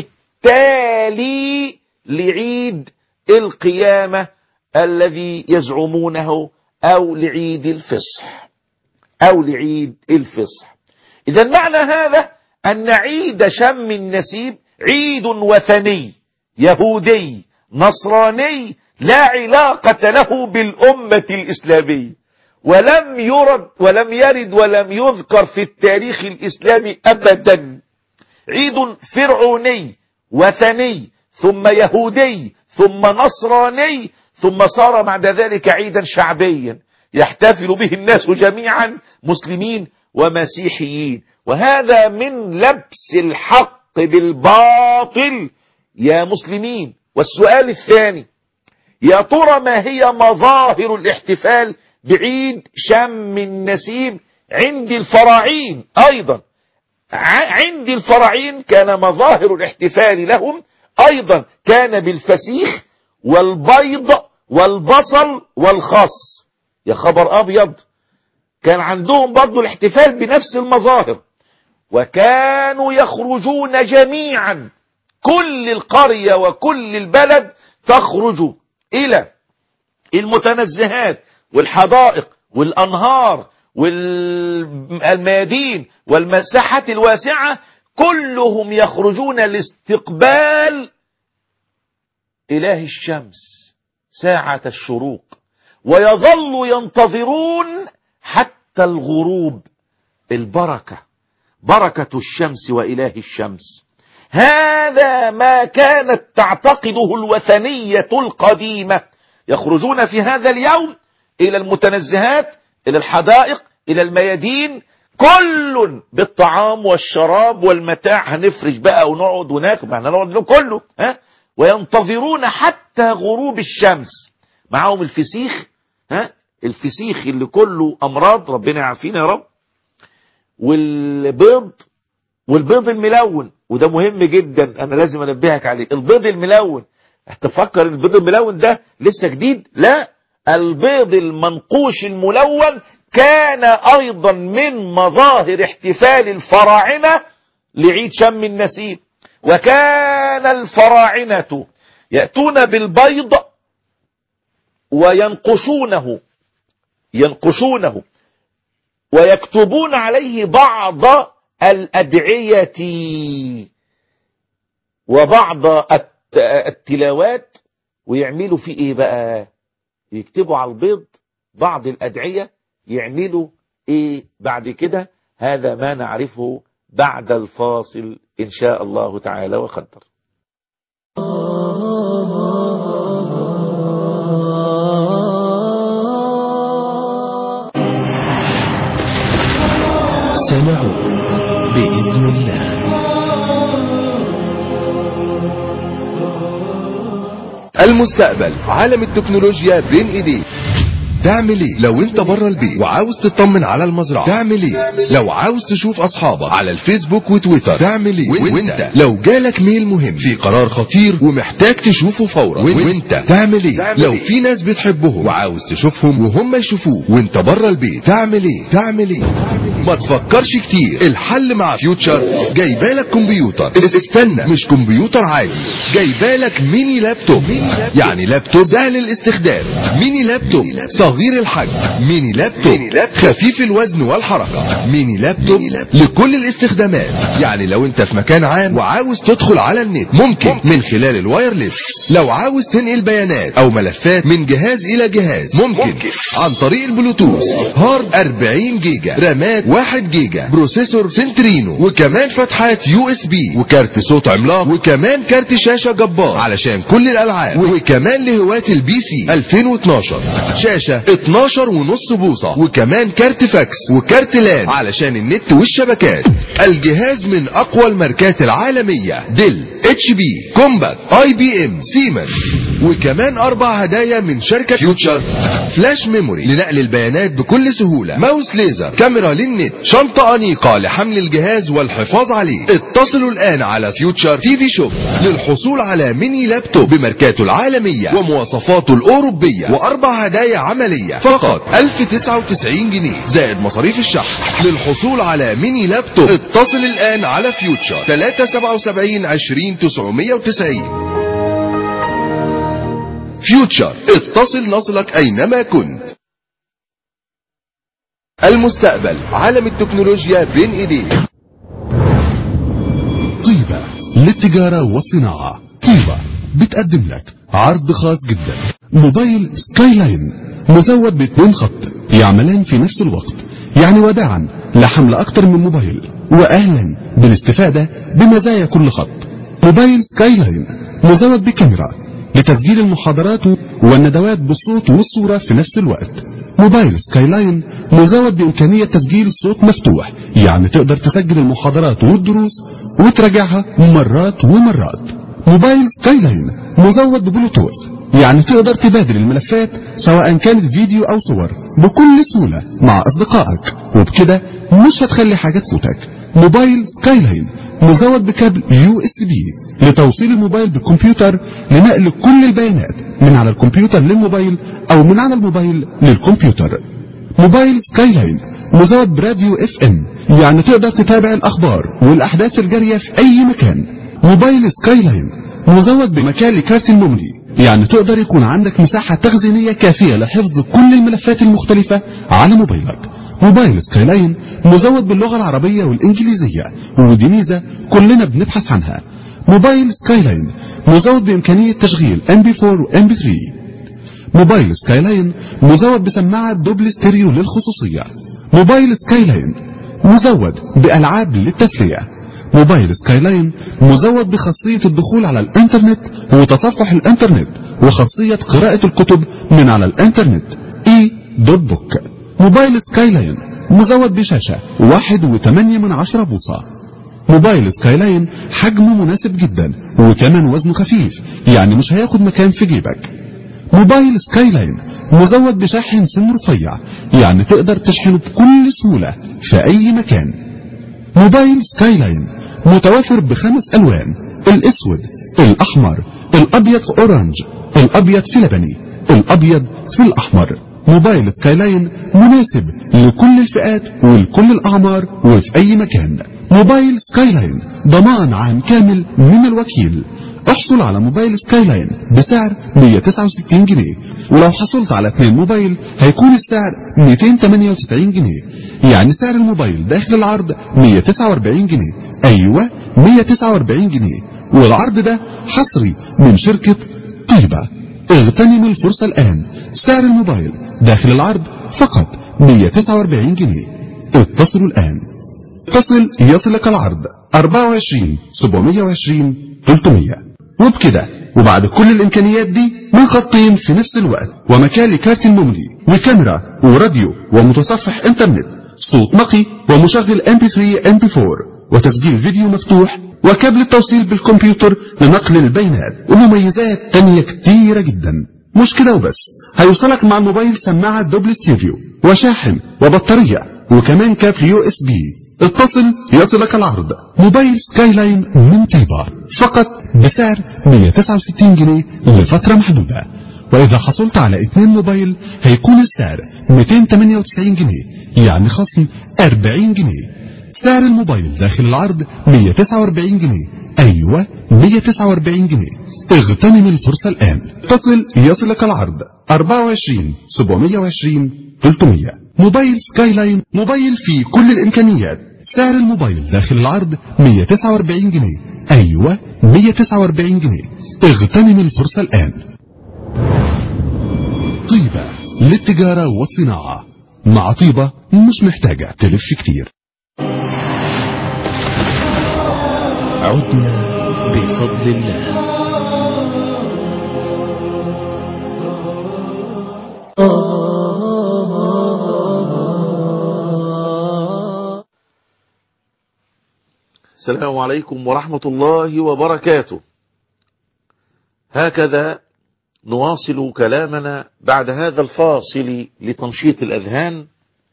التالي لعيد القيامة الذي يزعمونه أو لعيد الفصح أو لعيد الفصح. إذا معنى هذا أن عيد شم النسيم عيد وثني يهودي نصراني لا علاقة له بالأمة الإسلامية، ولم يرد ولم يرد ولم يذكر في التاريخ الإسلامي أبدا. عيد فرعوني وثني ثم يهودي ثم نصراني ثم صار بعد ذلك عيدا شعبيا يحتفل به الناس جميعا مسلمين ومسيحيين، وهذا من لبس الحق بالباطل يا مسلمين. والسؤال الثاني، يا ترى ما هي مظاهر الاحتفال بعيد شم النسيم عند الفراعين؟ أيضا عند الفراعين كان مظاهر الاحتفال لهم أيضا كان بالفسيخ والبيض والبصل والخس. يا خبر أبيض، كان عندهم برضو الاحتفال بنفس المظاهر، وكانوا يخرجون جميعا، كل القرية وكل البلد تخرج إلى المتنزهات والحدائق والأنهار والميادين والمساحات الواسعة، كلهم يخرجون لاستقبال إله الشمس ساعة الشروق، ويظل ينتظرون حتى الغروب. البركة، بركة الشمس وإله الشمس، هذا ما كانت تعتقده الوثنية القديمة. يخرجون في هذا اليوم إلى المتنزهات، إلى الحدائق، إلى الميادين، كل بالطعام والشراب والمتاع، هنفرش بقى ونقعد وناكل، معنا نقعد له كله ها، وينتظرون حتى غروب الشمس. معهم الفسيخ، ها، الفسيخ اللي كله أمراض، ربنا يعافينا يا رب، والبيض، والبيض الملون، وده مهم جدا أنا لازم أنبهك عليه. البيض الملون، هتفكر البيض الملون ده لسه جديد؟ لا، البيض المنقوش الملون كان أيضا من مظاهر احتفال الفراعنة لعيد شم النسيم. وكان الفراعنة يأتون بالبيض وينقشونه ينقشونه ويكتبون عليه بعض الأدعية وبعض التلاوات، ويعملوا فيه ايه بقى؟ يكتبوا على البيض بعض الأدعية، يعملوا ايه بعد كده؟ هذا ما نعرفه بعد الفاصل إن شاء الله تعالى وقدر. سنعود بإذن الله. المستقبل، عالم التكنولوجيا بين ايديك. تعمل ايه لو انت بره البيت وعاوز تطمن على المزرعة؟ تعمل ايه لو عاوز تشوف اصحابك على الفيسبوك وتويتر؟ تعمل ايه وانت لو جالك ميل مهم في قرار خطير ومحتاج تشوفه فورا؟ وانت تعمل ايه لو في ناس بتحبهم وعاوز تشوفهم وهم يشوفوك وانت بره البيت؟ تعمل ايه تعمل ايه ما تفكرش كتير، الحل مع فيوتشر. جايبالك كمبيوتر، استنى مش كمبيوتر عادي، جايبالك ميني لابتوب. يعني لابتوب سهل الاستخدام، ميني لابتوب صغير الحجم، ميني لابتوب خفيف الوزن والحركة، ميني لابتوب لكل الاستخدامات. يعني لو انت في مكان عام وعاوز تدخل على النت ممكن من خلال الوايرلس، لو عاوز تنقل بيانات او ملفات من جهاز الى جهاز ممكن عن طريق البلوتوث. هارد أربعين جيجا، رامات واحد جيجا، بروسيسور سنترينو، وكمان فتحات يو اس بي، وكارت صوت عملاق، وكمان كارت شاشة جبار علشان كل الالعاب، وكمان لهواة البي سي ألفين واثناشر شاشة اتناشر ونص بوصة، وكمان كارت فاكس وكارت لان علشان النت والشبكات. الجهاز من اقوى الماركات العالمية، ديل، اتش بي، كومباك، اي بي ام، سيمنز. وكمان اربع هدايا من شركة فيوتشر: فلاش ميموري لنقل البيانات بكل سهولة، ماوس ليزر، كاميرا للنت، شنطة انيقة لحمل الجهاز والحفاظ عليه. اتصلوا الان على فيوتشر تي في شوب للحصول على ميني لابتوب بماركاته العالمية ومواصفاته الاوروبية، واربع هدايا عملية فقط ألف وتسعة وتسعين جنيه زائد مصاريف الشحن. للحصول على ميني لابتوب اتصل الان على فيوتشر ثلاثة سبعة سبعين عشرين تسعمية وتسعين. فيوتشر، اتصل نصلك اينما كنت. المستقبل، عالم التكنولوجيا بين ايديك. طيبة للتجارة والصناعة. طيبة بتقدم لك عرض خاص جدا: موبايل سكاي لاين مزود باثنين خط يعملان في نفس الوقت، يعني وداعا لحمل اكتر من موبايل، واهلا بالاستفادة بمزايا كل خط. موبايل سكاي لاين مزود بكاميرا لتسجيل المحاضرات والندوات بالصوت والصورة في نفس الوقت. موبايل سكاي لاين مزود بإمكانية تسجيل الصوت مفتوح، يعني تقدر تسجل المحاضرات والدروس وتراجعها مرات ومرات. موبايل سكاي لاين مزود ببلوتوث، يعني تقدر تبادل الملفات سواء كانت فيديو أو صور بكل سهولة مع أصدقائك، وبكده مش هتخلي حاجة تفوتك. موبايل سكاي لاين مزود بكابل يو اس بي لتوصيل الموبايل بالكمبيوتر لنقل كل البيانات من على الكمبيوتر للموبايل او من على الموبايل للكمبيوتر. موبايل سكاي لاين مزود براديو اف ام، يعني تقدر تتابع الاخبار والاحداث الجارية في اي مكان. موبايل سكاي لاين مزود بمكان لكارت الميموري، يعني تقدر يكون عندك مساحة تخزينية كافية لحفظ كل الملفات المختلفة على موبايلك. موبايل سكاي لاين مزود باللغة العربية والإنجليزية، ودي ميزة كلنا بنبحث عنها. موبايل سكاي لاين مزود بإمكانية تشغيل إم بي فور و إم بي ثري. موبايل سكاي لاين مزود بسماعة دوبل ستيريو للخصوصية. موبايل سكاي لاين مزود بألعاب للتسلية. موبايل سكاي لاين مزود بخاصية الدخول على الإنترنت وتصفح الإنترنت، وخاصية قراءة الكتب من على الإنترنت اي دوت بوك. موبايل سكاي لاين مزود بشاشة واحد وثمانية من عشرة بوصة. موبايل سكاي لاين حجمه مناسب جدا وكمان وزنه خفيف، يعني مش هياخد مكان في جيبك. موبايل سكاي لاين مزود بشاحن سن رفيع، يعني تقدر تشحنه بكل سهولة في اي مكان. موبايل سكاي لاين متوافر بخمس الوان: الاسود، الاحمر، الابيض في اورانج، الابيض في لبني، الابيض في الاحمر. موبايل سكاي لاين مناسب لكل الفئات ولكل الاعمار وفي اي مكان. موبايل سكاي لاين ضمان عام كامل من الوكيل. احصل على موبايل سكاي لاين بسعر مية وتسعة وستين جنيه، ولو حصلت على اثنين موبايل هيكون السعر مئتين وثمانية وتسعين جنيه، يعني سعر الموبايل داخل العرض مية وتسعة واربعين جنيه. ايوه مية وتسعة واربعين جنيه، والعرض ده حصري من شركة طيبة. اغتنم الفرصة الان، سعر الموبايل داخل العرض فقط مية وتسعة واربعين جنيه. اتصلوا الان. اتصل يصلك العرض أربعة وعشرين سبعمية وعشرين ثلاثمية. وبكده وبعد كل الامكانيات دي من خطين في نفس الوقت، ومكان لكارت الميموري وكاميرا وراديو ومتصفح انترنت، صوت نقي ومشغل إم بي ثري إم بي فور وتسجيل فيديو مفتوح، وكابل التوصيل بالكمبيوتر لنقل البيانات، ومميزات تانية كتيرة جدا. مش كده وبس، هيوصلك مع الموبايل سماعة دوبل ستيريو وشاحن وبطارية وكمان كابل يو اس بي. اتصل يصلك العرض. موبايل سكاي لاين من طيبة فقط بسعر مية وتسعة وستين جنيه لفترة محدودة، واذا حصلت على اتنين موبايل هيكون السعر ميتين وتمانية وتسعين جنيه، يعني خصم أربعين جنيه. سعر الموبايل داخل العرض مية وتسعة وأربعين جنيه. ايوه مية وتسعة وأربعين جنيه. اغتنم الفرصة الان. اتصل يصلك العرض أربعة وعشرين سبعمية وعشرين تلتمية. موبايل سكاي لاين، موبايل فيه كل الامكانيات. سعر الموبايل داخل العرض مية وتسعة وأربعين جنيه. ايوه مية وتسعة وأربعين جنيه. اغتنم الفرصة الان. طيبة للتجارة والصناعة. مع طيبة مش محتاجة تلف كتير. عدنا بفضل الله. السلام عليكم ورحمة الله وبركاته. هكذا نواصل كلامنا بعد هذا الفاصل لتنشيط الأذهان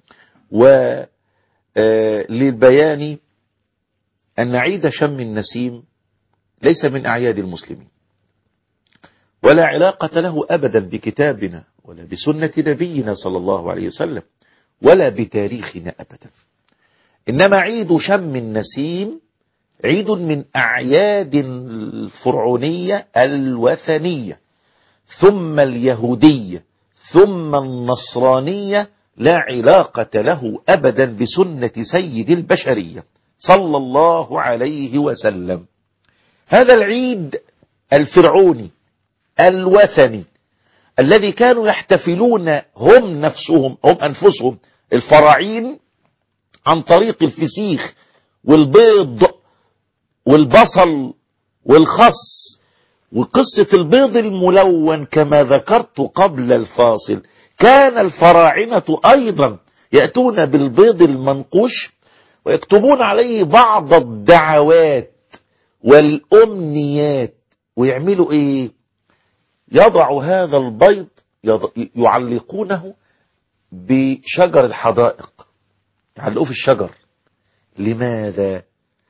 وللبيان أن عيد شم النسيم ليس من أعياد المسلمين، ولا علاقة له أبدا بكتابنا ولا بسنة نبينا صلى الله عليه وسلم ولا بتاريخنا أبدا. إنما عيد شم النسيم عيد من أعياد الفرعونية الوثنية، ثم اليهودية، ثم النصرانية، لا علاقة له أبدا بسنة سيد البشرية صلى الله عليه وسلم. هذا العيد الفرعوني الوثني الذي كانوا يحتفلون هم نفسهم هم أنفسهم الفراعين عن طريق الفسيخ والبيض والبصل والخس. وقصة البيض الملون كما ذكرت قبل الفاصل، كان الفراعنة أيضا يأتون بالبيض المنقوش ويكتبون عليه بعض الدعوات والأمنيات، ويعملوا إيه؟ يضع هذا البيض يعلقونه بشجر الحدائق، يعلقوه في الشجر. لماذا؟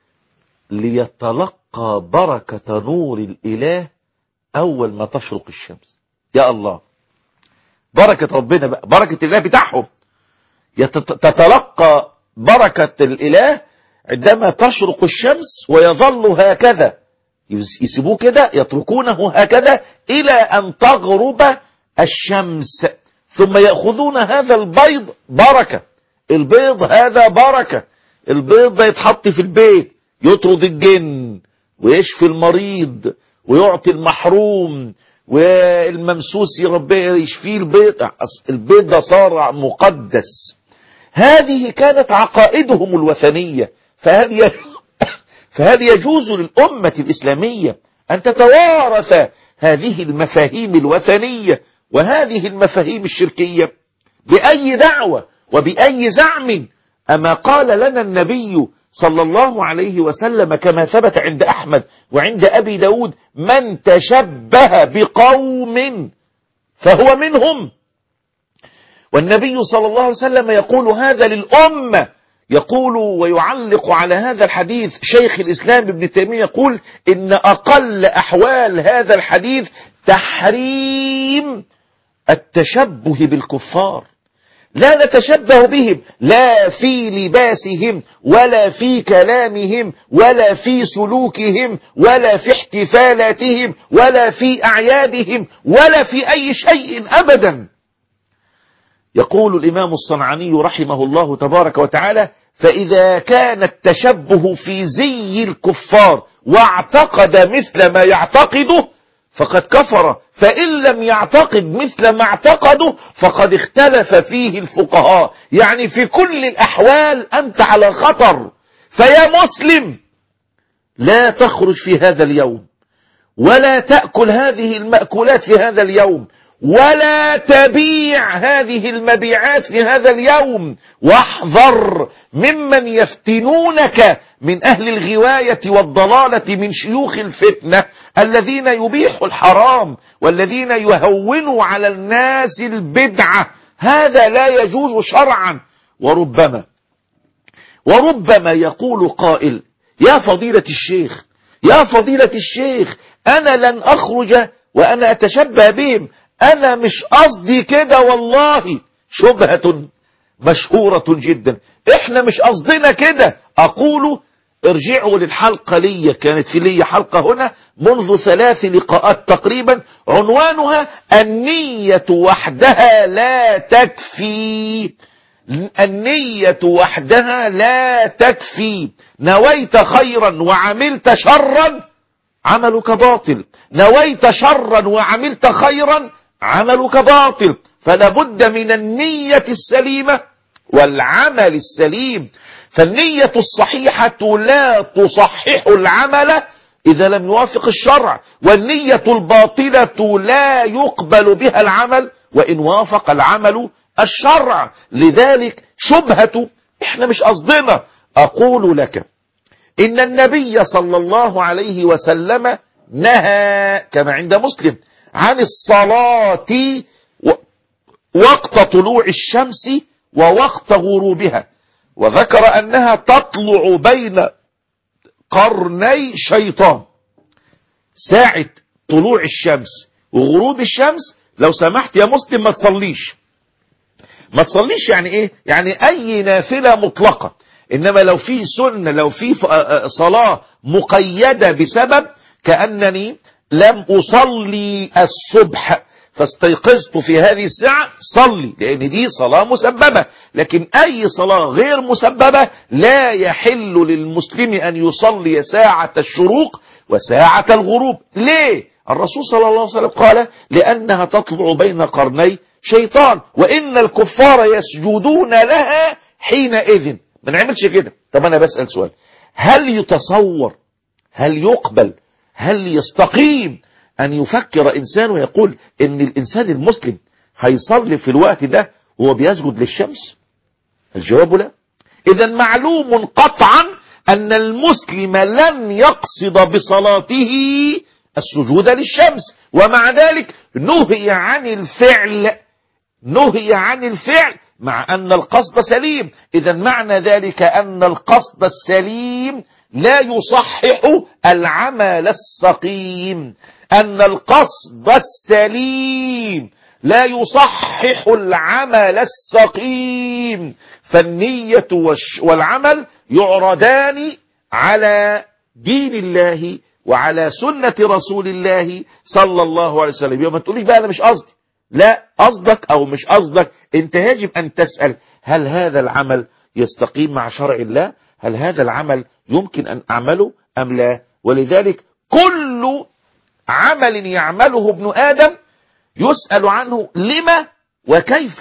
ليتلقى بركة نور الإله أول ما تشرق الشمس. يا الله، بركة ربنا بقى، بركة الله بتاعهم تتلقى بركة الإله عندما تشرق الشمس، ويظل هكذا، يسيبوه كده، يتركونه هكذا إلى أن تغرب الشمس، ثم يأخذون هذا البيض بركة. البيض هذا بركة، البيض ده يتحط في البيت يطرد الجن ويشفي المريض ويعطي المحروم والممسوس ربنا يشفيه. البيض البيض ده صار مقدس. هذه كانت عقائدهم الوثنية. فهل فهل يجوز للأمة الإسلامية أن تتوارث هذه المفاهيم الوثنية وهذه المفاهيم الشركية بأي دعوة وبأي زعم؟ أما قال لنا النبي صلى الله عليه وسلم كما ثبت عند أحمد وعند أبي داود: من تشبه بقوم فهو منهم. والنبي صلى الله عليه وسلم يقول هذا للأمة. يقول ويعلق على هذا الحديث شيخ الإسلام ابن تيمية، يقول إن أقل أحوال هذا الحديث تحريم التشبه بالكفار. لا نتشبه بهم، لا في لباسهم ولا في كلامهم ولا في سلوكهم ولا في احتفالاتهم ولا في أعيادهم ولا في أي شيء أبدا. يقول الإمام الصنعاني رحمه الله تبارك وتعالى: فإذا كان التشبه في زي الكفار واعتقد مثل ما يعتقده فقد كفر، فإن لم يعتقد مثل ما اعتقده فقد اختلف فيه الفقهاء. يعني في كل الأحوال أنت على خطر. فيا مسلم، لا تخرج في هذا اليوم ولا تأكل هذه المأكولات في هذا اليوم ولا تبيع هذه المبيعات في هذا اليوم، واحذر ممن يفتنونك من أهل الغواية والضلالة من شيوخ الفتنة الذين يبيحوا الحرام والذين يهونوا على الناس البدعة. هذا لا يجوز شرعا. وربما وربما يقول قائل: يا فضيلة الشيخ يا فضيلة الشيخ أنا لن أخرج وأنا أتشبه بهم، أنا مش قصدي كده والله. شبهة مشهورة جدا، إحنا مش قصدنا كده. أقول ارجعوا للحلقة لي، كانت في لي حلقة هنا منذ ثلاث لقاءات تقريبا، عنوانها النية وحدها لا تكفي. النية وحدها لا تكفي. نويت خيرا وعملت شرا عملك باطل، نويت شرا وعملت خيرا عملك باطل. فلا بد من النية السليمة والعمل السليم. فالنية الصحيحة لا تصحح العمل إذا لم يوافق الشرع، والنية الباطلة لا يقبل بها العمل وإن وافق العمل الشرع. لذلك شبهة إحنا مش قصدنا. أقول لك إن النبي صلى الله عليه وسلم نهى كما عند مسلم عن الصلاة وقت طلوع الشمس ووقت غروبها، وذكر أنها تطلع بين قرني شيطان. ساعة طلوع الشمس وغروب الشمس لو سمحت يا مسلم ما تصليش. ما تصليش يعني ايه؟ يعني اي نافلة مطلقة. انما لو في سنة، لو في صلاة مقيدة بسبب، كأنني لم اصلي الصبح فاستيقظت في هذه الساعة، صلي، لان دي صلاة مسببة. لكن اي صلاة غير مسببة لا يحل للمسلم ان يصلي ساعة الشروق وساعة الغروب. ليه؟ الرسول صلى الله عليه وسلم قال: لانها تطلع بين قرني شيطان وإن الكفار يسجدون لها حينئذ. ما نعملش كده. طب أنا بسأل سؤال: هل يتصور، هل يقبل، هل يستقيم أن يفكر إنسان ويقول إن الإنسان المسلم هيصلي في الوقت ده وهو بيسجد للشمس؟ الجواب لا. إذا معلوم قطعا أن المسلم لن يقصد بصلاته السجود للشمس، ومع ذلك نهي عن الفعل، نهي عن الفعل مع أن القصد سليم. إذا معنى ذلك أن القصد السليم لا يصحح العمل السقيم، أن القصد السليم لا يصحح العمل السقيم. فالنية والعمل يعرضان على دين الله وعلى سنة رسول الله صلى الله عليه وسلم. يوم ما تقوليش بقى أنا مش قصدي، لا، قصدك أو مش قصدك، أنت يجب أن تسأل: هل هذا العمل يستقيم مع شرع الله؟ هل هذا العمل يمكن أن أعمله أم لا؟ ولذلك كل عمل يعمله ابن آدم يسأل عنه لما وكيف.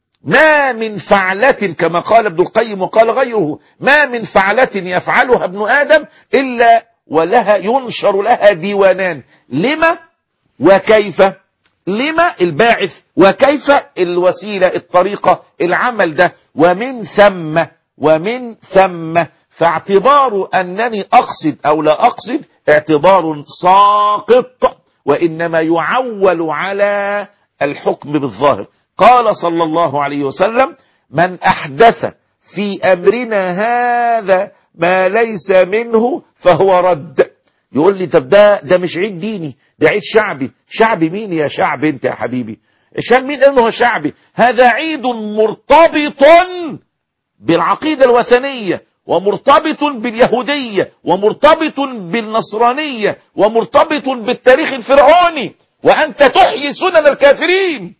ما من فعلة، كما قال ابن القيم وقال غيره، ما من فعلة يفعلها ابن آدم إلا ولها ينشر لها ديوانان: لما وكيف. لما الباعث، وكيف الوسيلة الطريقة العمل ده. ومن ثم ومن ثم فاعتبار أنني أقصد أو لا أقصد اعتبار ساقط، وإنما يعول على الحكم بالظاهر. قال صلى الله عليه وسلم: من أحدث في أمرنا هذا ما ليس منه فهو رد. يقول لي طب ده ده مش عيد ديني، ده عيد شعبي. شعبي مين يا شعب انت يا حبيبي؟ عشان مين انه شعبي؟ هذا عيد مرتبط بالعقيدة الوثنية، ومرتبط باليهودية، ومرتبط بالنصرانية، ومرتبط بالتاريخ الفرعوني، وأنت تحيي سنن الكافرين.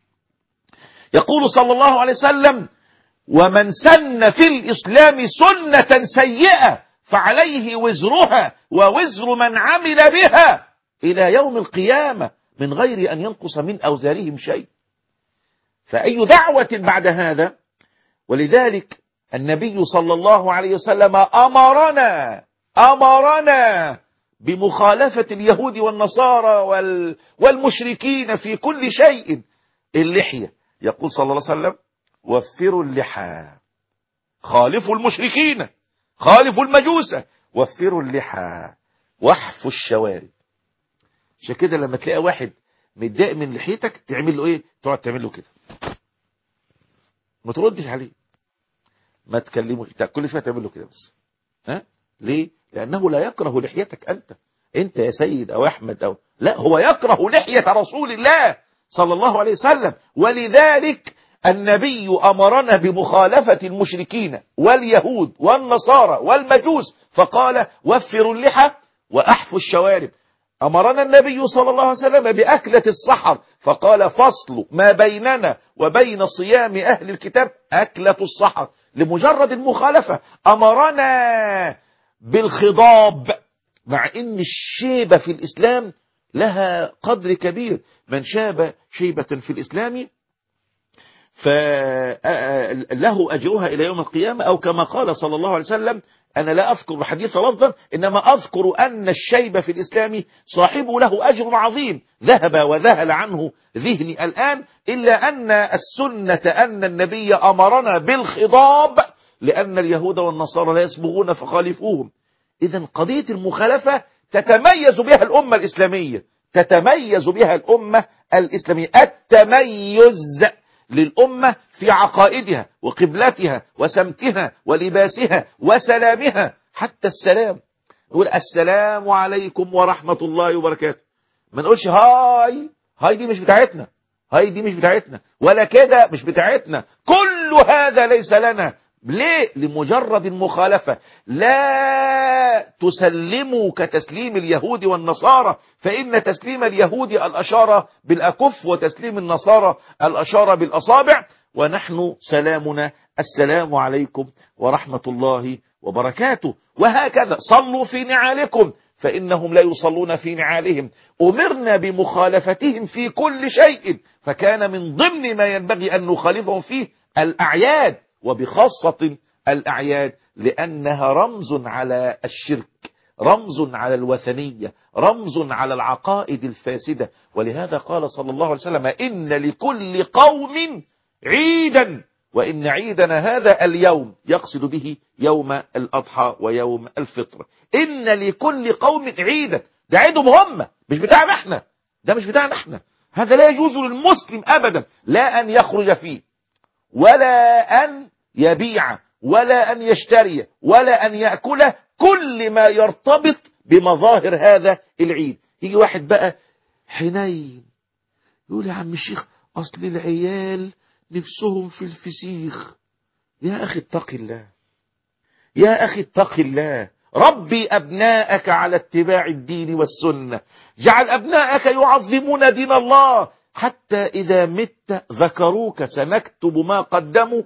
يقول صلى الله عليه وسلم: ومن سن في الإسلام سنة سيئة فعليه وزرها ووزر من عمل بها إلى يوم القيامة من غير أن ينقص من أوزارهم شيء. فأي دعوة بعد هذا؟ ولذلك النبي صلى الله عليه وسلم أمرنا أمرنا بمخالفة اليهود والنصارى والمشركين في كل شيء. اللحية، يقول صلى الله عليه وسلم وفروا اللحى، خالفوا المشركين، خالفوا المجوسة، وفروا اللحى واحفوا الشوارب. عشان كده لما تلاقي واحد متضايق من لحيتك تعمل له ايه؟ تقعد تعمل له كده، ما تردش عليه، ما تكلموش، كل شويه تعمل له كده بس. ها ليه؟ لانه لا يكره لحيتك انت انت يا سيد او احمد، او لا، هو يكره لحية رسول الله صلى الله عليه وسلم. ولذلك النبي امرنا بمخالفة المشركين واليهود والنصارى والمجوس، فقال وفروا اللحى واحفوا الشوارب. أمرنا النبي صلى الله عليه وسلم بأكلة السحر، فقال فصل ما بيننا وبين صيام أهل الكتاب أكلة السحر، لمجرد المخالفة. أمرنا بالخضاب، مع إن الشيبة في الإسلام لها قدر كبير، من شاب شيبة في الإسلام فله أجرها إلى يوم القيامة، أو كما قال صلى الله عليه وسلم، أنا لا أذكر حديث لفظا، إنما أذكر أن الشيب في الإسلام صاحبه له أجر عظيم، ذهب وذهل عنه ذهني الآن، إلا أن السنة أن النبي أمرنا بالخضاب، لأن اليهود والنصارى لا يصبغون فخالفوهم. إذن قضية المخالفة تتميز بها الأمة الإسلامية، تتميز بها الأمة الإسلامية، التميز للأمة في عقائدها وقبلتها وسمتها ولباسها وسلامها، حتى السلام. نقول السلام عليكم ورحمة الله وبركاته، ما نقولش هاي، هاي دي مش بتاعتنا، هاي دي مش بتاعتنا، ولا كده مش بتاعتنا، كل هذا ليس لنا. ليه؟ لمجرد المخالفة. لا تسلموا كتسليم اليهود والنصارى، فإن تسليم اليهود الأشارة بالأكف، وتسليم النصارى الأشارة بالأصابع، ونحن سلامنا السلام عليكم ورحمة الله وبركاته. وهكذا صلوا في نعالكم، فإنهم لا يصلون في نعالهم. أمرنا بمخالفتهم في كل شيء، فكان من ضمن ما ينبغي أن نخالفهم فيه الأعياد، وبخاصة الأعياد، لأنها رمز على الشرك، رمز على الوثنية، رمز على العقائد الفاسدة. ولهذا قال صلى الله عليه وسلم إن لكل قوم عيدا، وإن عيدنا هذا اليوم، يقصد به يوم الأضحى ويوم الفطر. إن لكل قوم عيدا، ده عيدهم هم، مش بتاعنا احنا، ده مش بتاعنا احنا. هذا لا يجوز للمسلم أبدا، لا أن يخرج فيه، ولا أن يبيع، ولا أن يشتري، ولا أن يأكل، كل ما يرتبط بمظاهر هذا العيد. يجي واحد بقى حنين يقول يا عم الشيخ أصل العيال نفسهم في الفسيخ. يا أخي اتق الله، يا أخي اتق الله، ربي أبناءك على اتباع الدين والسنة، جعل أبناءك يعظمون دين الله، حتى إذا مت ذكروك، سنكتب ما قدموا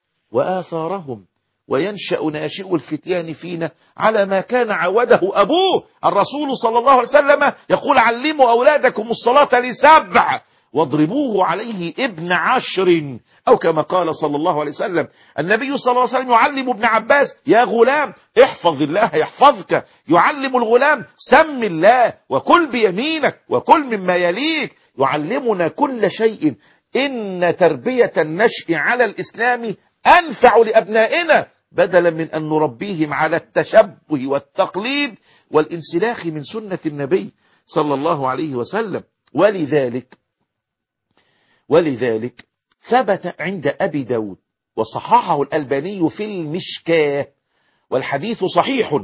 وآثارهم، وينشأ ناشئ الفتيان فينا على ما كان عوده أبوه. الرسول صلى الله عليه وسلم يقول علموا أولادكم الصلاة لسبع واضربوه عليه ابن عشر، أو كما قال صلى الله عليه وسلم. النبي صلى الله عليه وسلم يعلم ابن عباس يا غلام احفظ الله يحفظك، يعلم الغلام سم الله وكل بيمينك وكل مما يليك، يعلمنا كل شيء. إن تربية النشء على الإسلام أنفع لأبنائنا، بدلا من أن نربيهم على التشبه والتقليد والانسلاخ من سنة النبي صلى الله عليه وسلم. ولذلك ولذلك ثبت عند أبي داود وصححه الألباني في المشكاة، والحديث صحيح،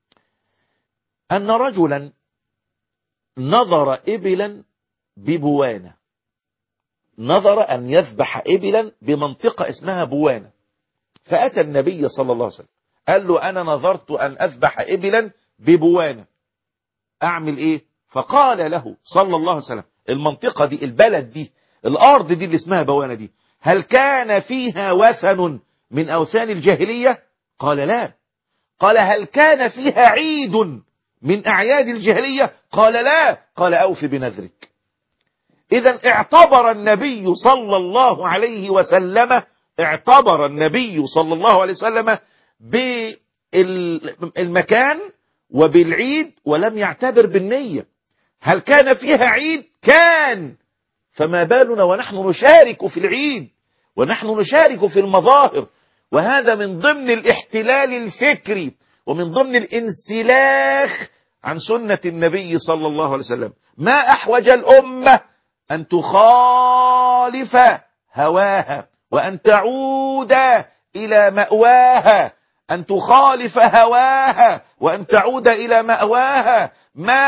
أن رجلا نظر إبلا ببوانة، نظر أن يذبح إبلا بمنطقة اسمها بوانة، فأتى النبي صلى الله عليه وسلم قال له أنا نظرت أن أذبح إبلا ببوانة، أعمل إيه؟ فقال له صلى الله عليه وسلم المنطقة دي، البلد دي، الأرض دي اللي اسمها بوانة دي، هل كان فيها وثن من أوثان الجاهلية؟ قال لا. قال هل كان فيها عيد من أعياد الجاهلية؟ قال لا. قال أوف بنذرك. إذا اعتبر النبي صلى الله عليه وسلم اعتبر النبي صلى الله عليه وسلم بالمكان وبالعيد، ولم يعتبر بالنية. هل كان فيها عيد؟ كان فما بالنا ونحن نشارك في العيد ونحن نشارك في المظاهر؟ وهذا من ضمن الاحتلال الفكري ومن ضمن الانسلاخ عن سنة النبي صلى الله عليه وسلم. ما أحوج الأمة أن تخالف هواها وأن تعود إلى مأواها، أن تخالف هواها وأن تعود إلى مأواها. ما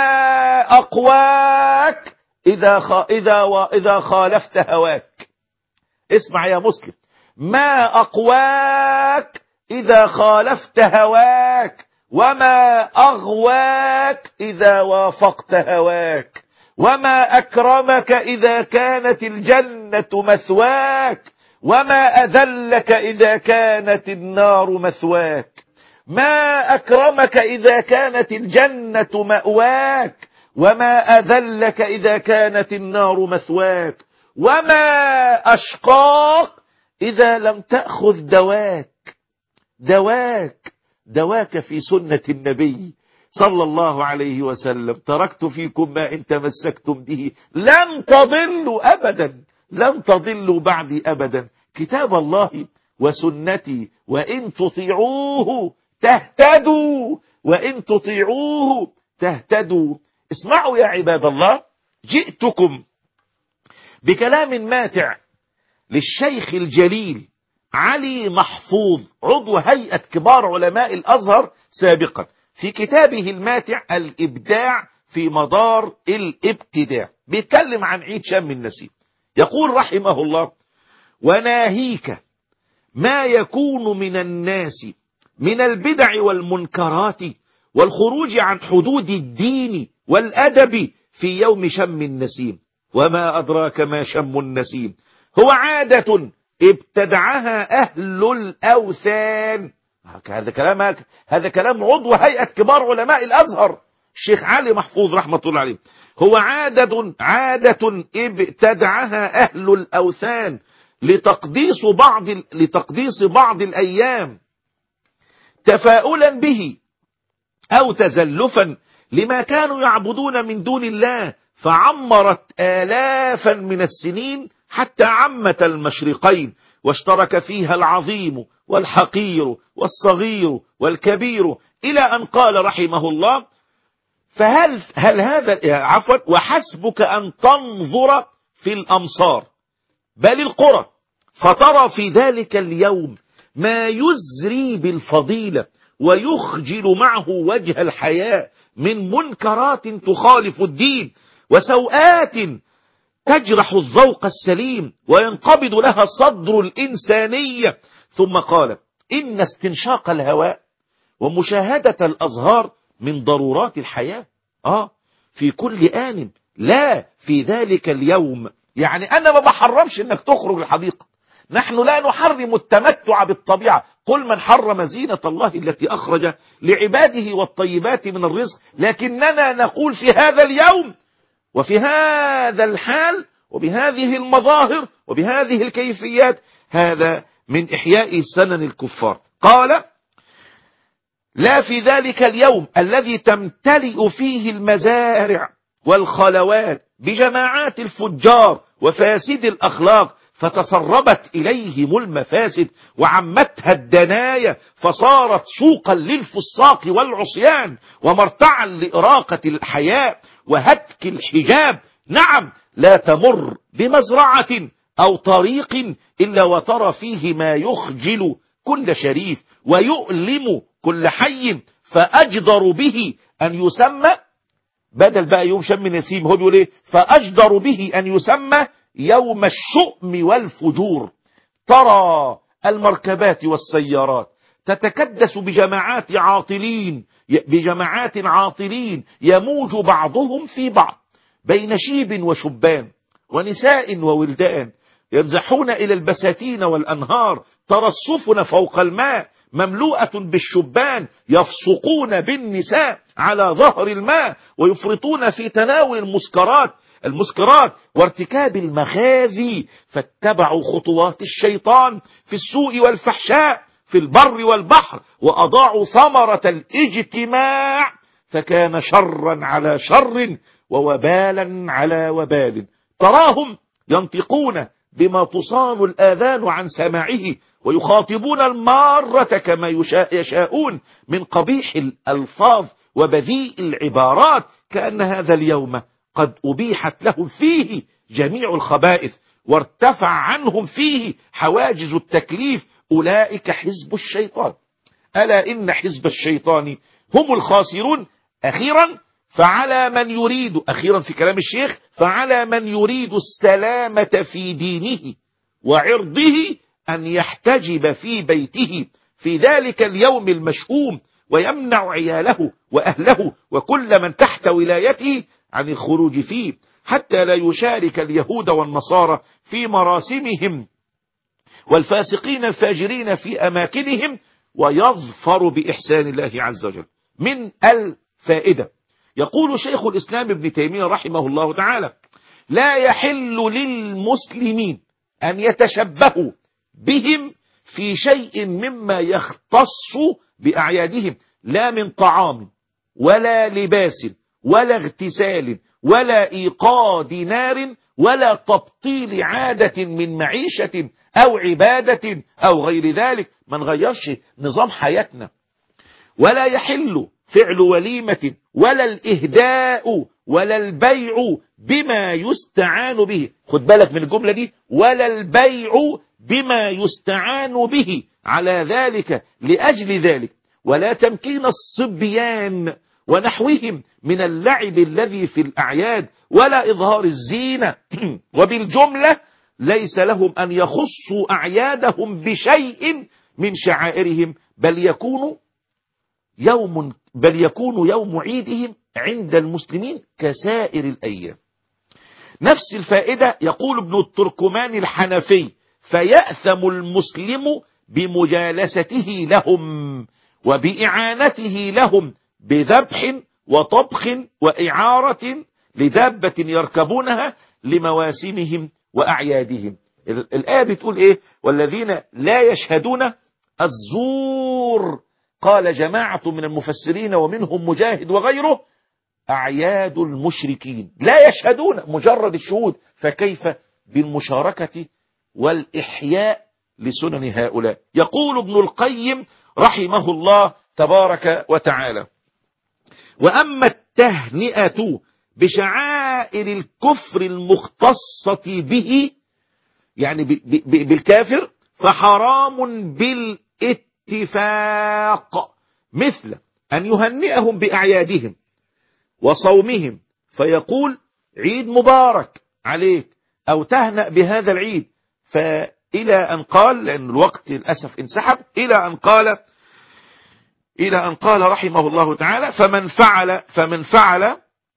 أقواك إذا خ... إذا و... إذا خالفت هواك. اسمع يا مسلم، ما أقواك إذا خالفت هواك، وما أغواك إذا وافقت هواك، وما أكرمك إذا كانت الجنة مثواك، وما أذلك إذا كانت النار مثواك. ما أكرمك إذا كانت الجنة مأواك، وما أذلك إذا كانت النار مثواك، وما أشقاك إذا لم تأخذ دواك. دواك دواك في سنة النبي صلى الله عليه وسلم. تركت فيكم ما إن تمسكتم به لن تضلوا أبدا، لن تضلوا بعدي أبدا. كتاب الله وسنتي، وإن تطيعوه تهتدوا، وإن تطيعوه تهتدوا. اسمعوا يا عباد الله، جئتكم بكلام ماتع للشيخ الجليل علي محفوظ عضو هيئة كبار علماء الأزهر سابقا، في كتابه الماتع الإبداع في مدار الابتداع، بيتكلم عن عيد شم النسيم. يقول رحمه الله: وناهيك ما يكون من الناس من البدع والمنكرات والخروج عن حدود الدين والأدب في يوم شم النسيم. وما أدراك ما شم النسيم؟ هو عادة ابتدعها أهل الأوثان. هذا كلام هذا كلام عضو هيئة كبار علماء الأزهر الشيخ علي محفوظ رحمة الله عليه. هو عادة عادة ابتدعها أهل الأوثان لتقديس بعض لتقديس بعض الأيام تفاؤلا به أو تزلفا لما كانوا يعبدون من دون الله، فعمرت آلافا من السنين حتى عمت المشرقين، واشترك فيها العظيم والحقير والصغير والكبير، إلى أن قال رحمه الله: فهل هل هذا عفوا وحسبك أن تنظر في الأمصار بل القرى فترى في ذلك اليوم ما يزري بالفضيلة ويخجل معه وجه الحياء من منكرات تخالف الدين وسوءات تجرح الذوق السليم وينقبض لها صدر الإنسانية. ثم قال: إن استنشاق الهواء ومشاهدة الأزهار من ضرورات الحياة، آه في كل آن، لا في ذلك اليوم. يعني أنا ما بحرمش إنك تخرج الحديقة، نحن لا نحرم التمتع بالطبيعة. قل من حرم زينة الله التي أخرج لعباده والطيبات من الرزق، لكننا نقول في هذا اليوم وفي هذا الحال وبهذه المظاهر وبهذه الكيفيات، هذا من إحياء سنن الكفار. قال: لا في ذلك اليوم الذي تمتلئ فيه المزارع والخلوات بجماعات الفجار وفاسد الأخلاق، فتسربت إليهم المفاسد وعمتها الدنايا، فصارت سوقا للفساق والعصيان ومرتعا لإراقة الحياء وهتك الحجاب. نعم، لا تمر بمزرعة أو طريق إلا وترى فيه ما يخجل كل شريف ويؤلم كل حي، فأجدر به أن يسمى، بدل بقى يوم شم النسيم هو بيقول ايه؟ فأجدر به أن يسمى يوم الشؤم والفجور. ترى المركبات والسيارات تتكدس بجماعات عاطلين بجماعات عاطلين يموج بعضهم في بعض بين شيب وشبان ونساء وولدان ينزحون إلى البساتين والأنهار. ترى السفن فوق الماء مملوءة بالشبان يفسقون بالنساء على ظهر الماء ويفرطون في تناول المسكرات المسكرات وارتكاب المخازي، فاتبعوا خطوات الشيطان في السوء والفحشاء في البر والبحر، وأضاعوا ثمرة الاجتماع، فكان شرا على شر ووبالا على وبال. تراهم ينطقون بما تصان الآذان عن سماعه ويخاطبون المارة كما يشاءون من قبيح الألفاظ وبذيء العبارات، كأن هذا اليوم قد أبيحت لهم فيه جميع الخبائث وارتفع عنهم فيه حواجز التكليف. أولئك حزب الشيطان، ألا إن حزب الشيطان هم الخاسرون. أخيرا فعلى من يريد، أخيرا في كلام الشيخ، فعلى من يريد السلامة في دينه وعرضه أن يحتجب في بيته في ذلك اليوم المشؤوم، ويمنع عياله وأهله وكل من تحت ولايته عن الخروج فيه، حتى لا يشارك اليهود والنصارى في مراسمهم والفاسقين الفاجرين في أماكنهم، ويظفر بإحسان الله عز وجل. من الفائدة يقول شيخ الإسلام ابن تيمية رحمه الله تعالى: لا يحل للمسلمين أن يتشبهوا بهم في شيء مما يختص بأعيادهم، لا من طعام ولا لباس ولا اغتسال ولا إيقاد نار ولا تبطيل عادة من معيشة أو عبادة أو غير ذلك. ما نغيرش نظام حياتنا. ولا يحل فعل وليمة ولا الإهداء ولا البيع بما يستعان به. خد بالك من الجملة دي، ولا البيع بما يستعان به على ذلك لأجل ذلك، ولا تمكين الصبيان ونحوهم من اللعب الذي في الأعياد ولا إظهار الزينة. وبالجملة ليس لهم أن يخصوا أعيادهم بشيء من شعائرهم، بل يكون يوم بل يكون يوم عيدهم عند المسلمين كسائر الأيام. نفس الفائدة يقول ابن التركمان الحنفي: فيأثم المسلم بمجالسته لهم وبإعانته لهم بذبح وطبخ وإعارة لدابة يركبونها لمواسمهم وأعيادهم. الآية بتقول إيه؟ والذين لا يشهدون الزور. قال جماعة من المفسرين ومنهم مجاهد وغيره: أعياد المشركين لا يشهدون، مجرد الشهود، فكيف بالمشاركة والإحياء لسنن هؤلاء؟ يقول ابن القيم رحمه الله تبارك وتعالى: وأما التهنئة بشعائر الكفر المختصة به، يعني بالكافر، فحرام بالاتفاق، مثل أن يهنئهم بأعيادهم وصومهم فيقول عيد مبارك عليك، أو تهنأ بهذا العيد. فإلى أن قال، لأن الوقت للأسف انسحب، إلى أن قال إلى أن قال رحمه الله تعالى: فمن فعل فمن فعل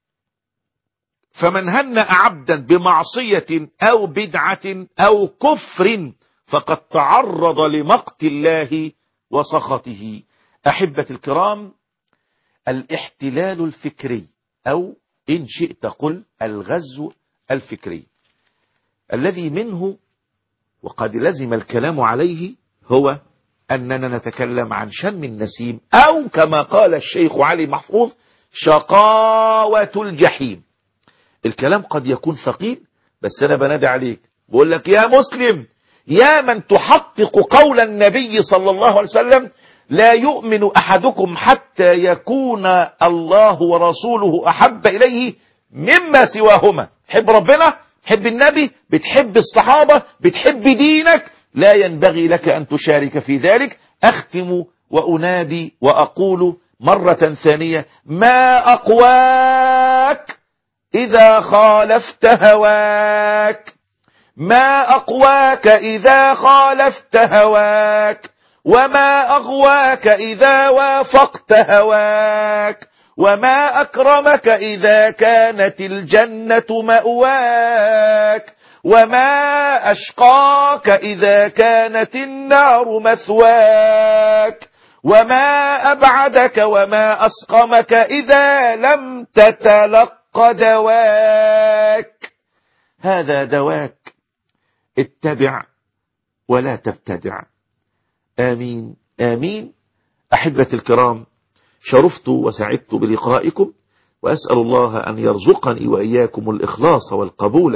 فمن هنأ عبدا بمعصية أو بدعة أو كفر فقد تعرض لمقت الله وسخطه. أحبة الكرام، الاحتلال الفكري، أو إن شئت قل الغزو الفكري، الذي منه وقد لزم الكلام عليه هو أننا نتكلم عن شم النسيم، أو كما قال الشيخ علي محفوظ: شقاوة الجحيم. الكلام قد يكون ثقيل، بس أنا بنادي عليك بقول لك يا مسلم، يا من تحقق قول النبي صلى الله عليه وسلم: لا يؤمن أحدكم حتى يكون الله ورسوله أحب إليه مما سواهما. حب ربنا، حب النبي، بتحب الصحابة، بتحب دينك، لا ينبغي لك أن تشارك في ذلك. أختم وأنادي وأقول مرة ثانية: ما أقواك إذا خالفت هواك، ما أقواك إذا خالفت هواك، وما أغواك إذا وافقت هواك، وما أكرمك إذا كانت الجنة مأواك، وما أشقاك إذا كانت النار مثواك، وما أبعدك وما أسقمك إذا لم تتلق دواك. هذا دواك، اتبع ولا تبتدع. آمين آمين. أحبة الكرام، شرفت وسعدت بلقائكم، وأسأل الله أن يرزقني وإياكم الإخلاص والقبول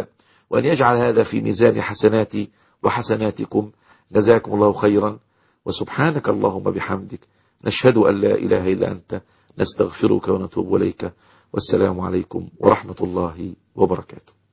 وأن يجعل هذا في ميزان حسناتي وحسناتكم. جزاكم الله خيرا، وسبحانك اللهم بحمدك، نشهد أن لا إله إلا أنت، نستغفرك ونتوب إليك. والسلام عليكم ورحمة الله وبركاته.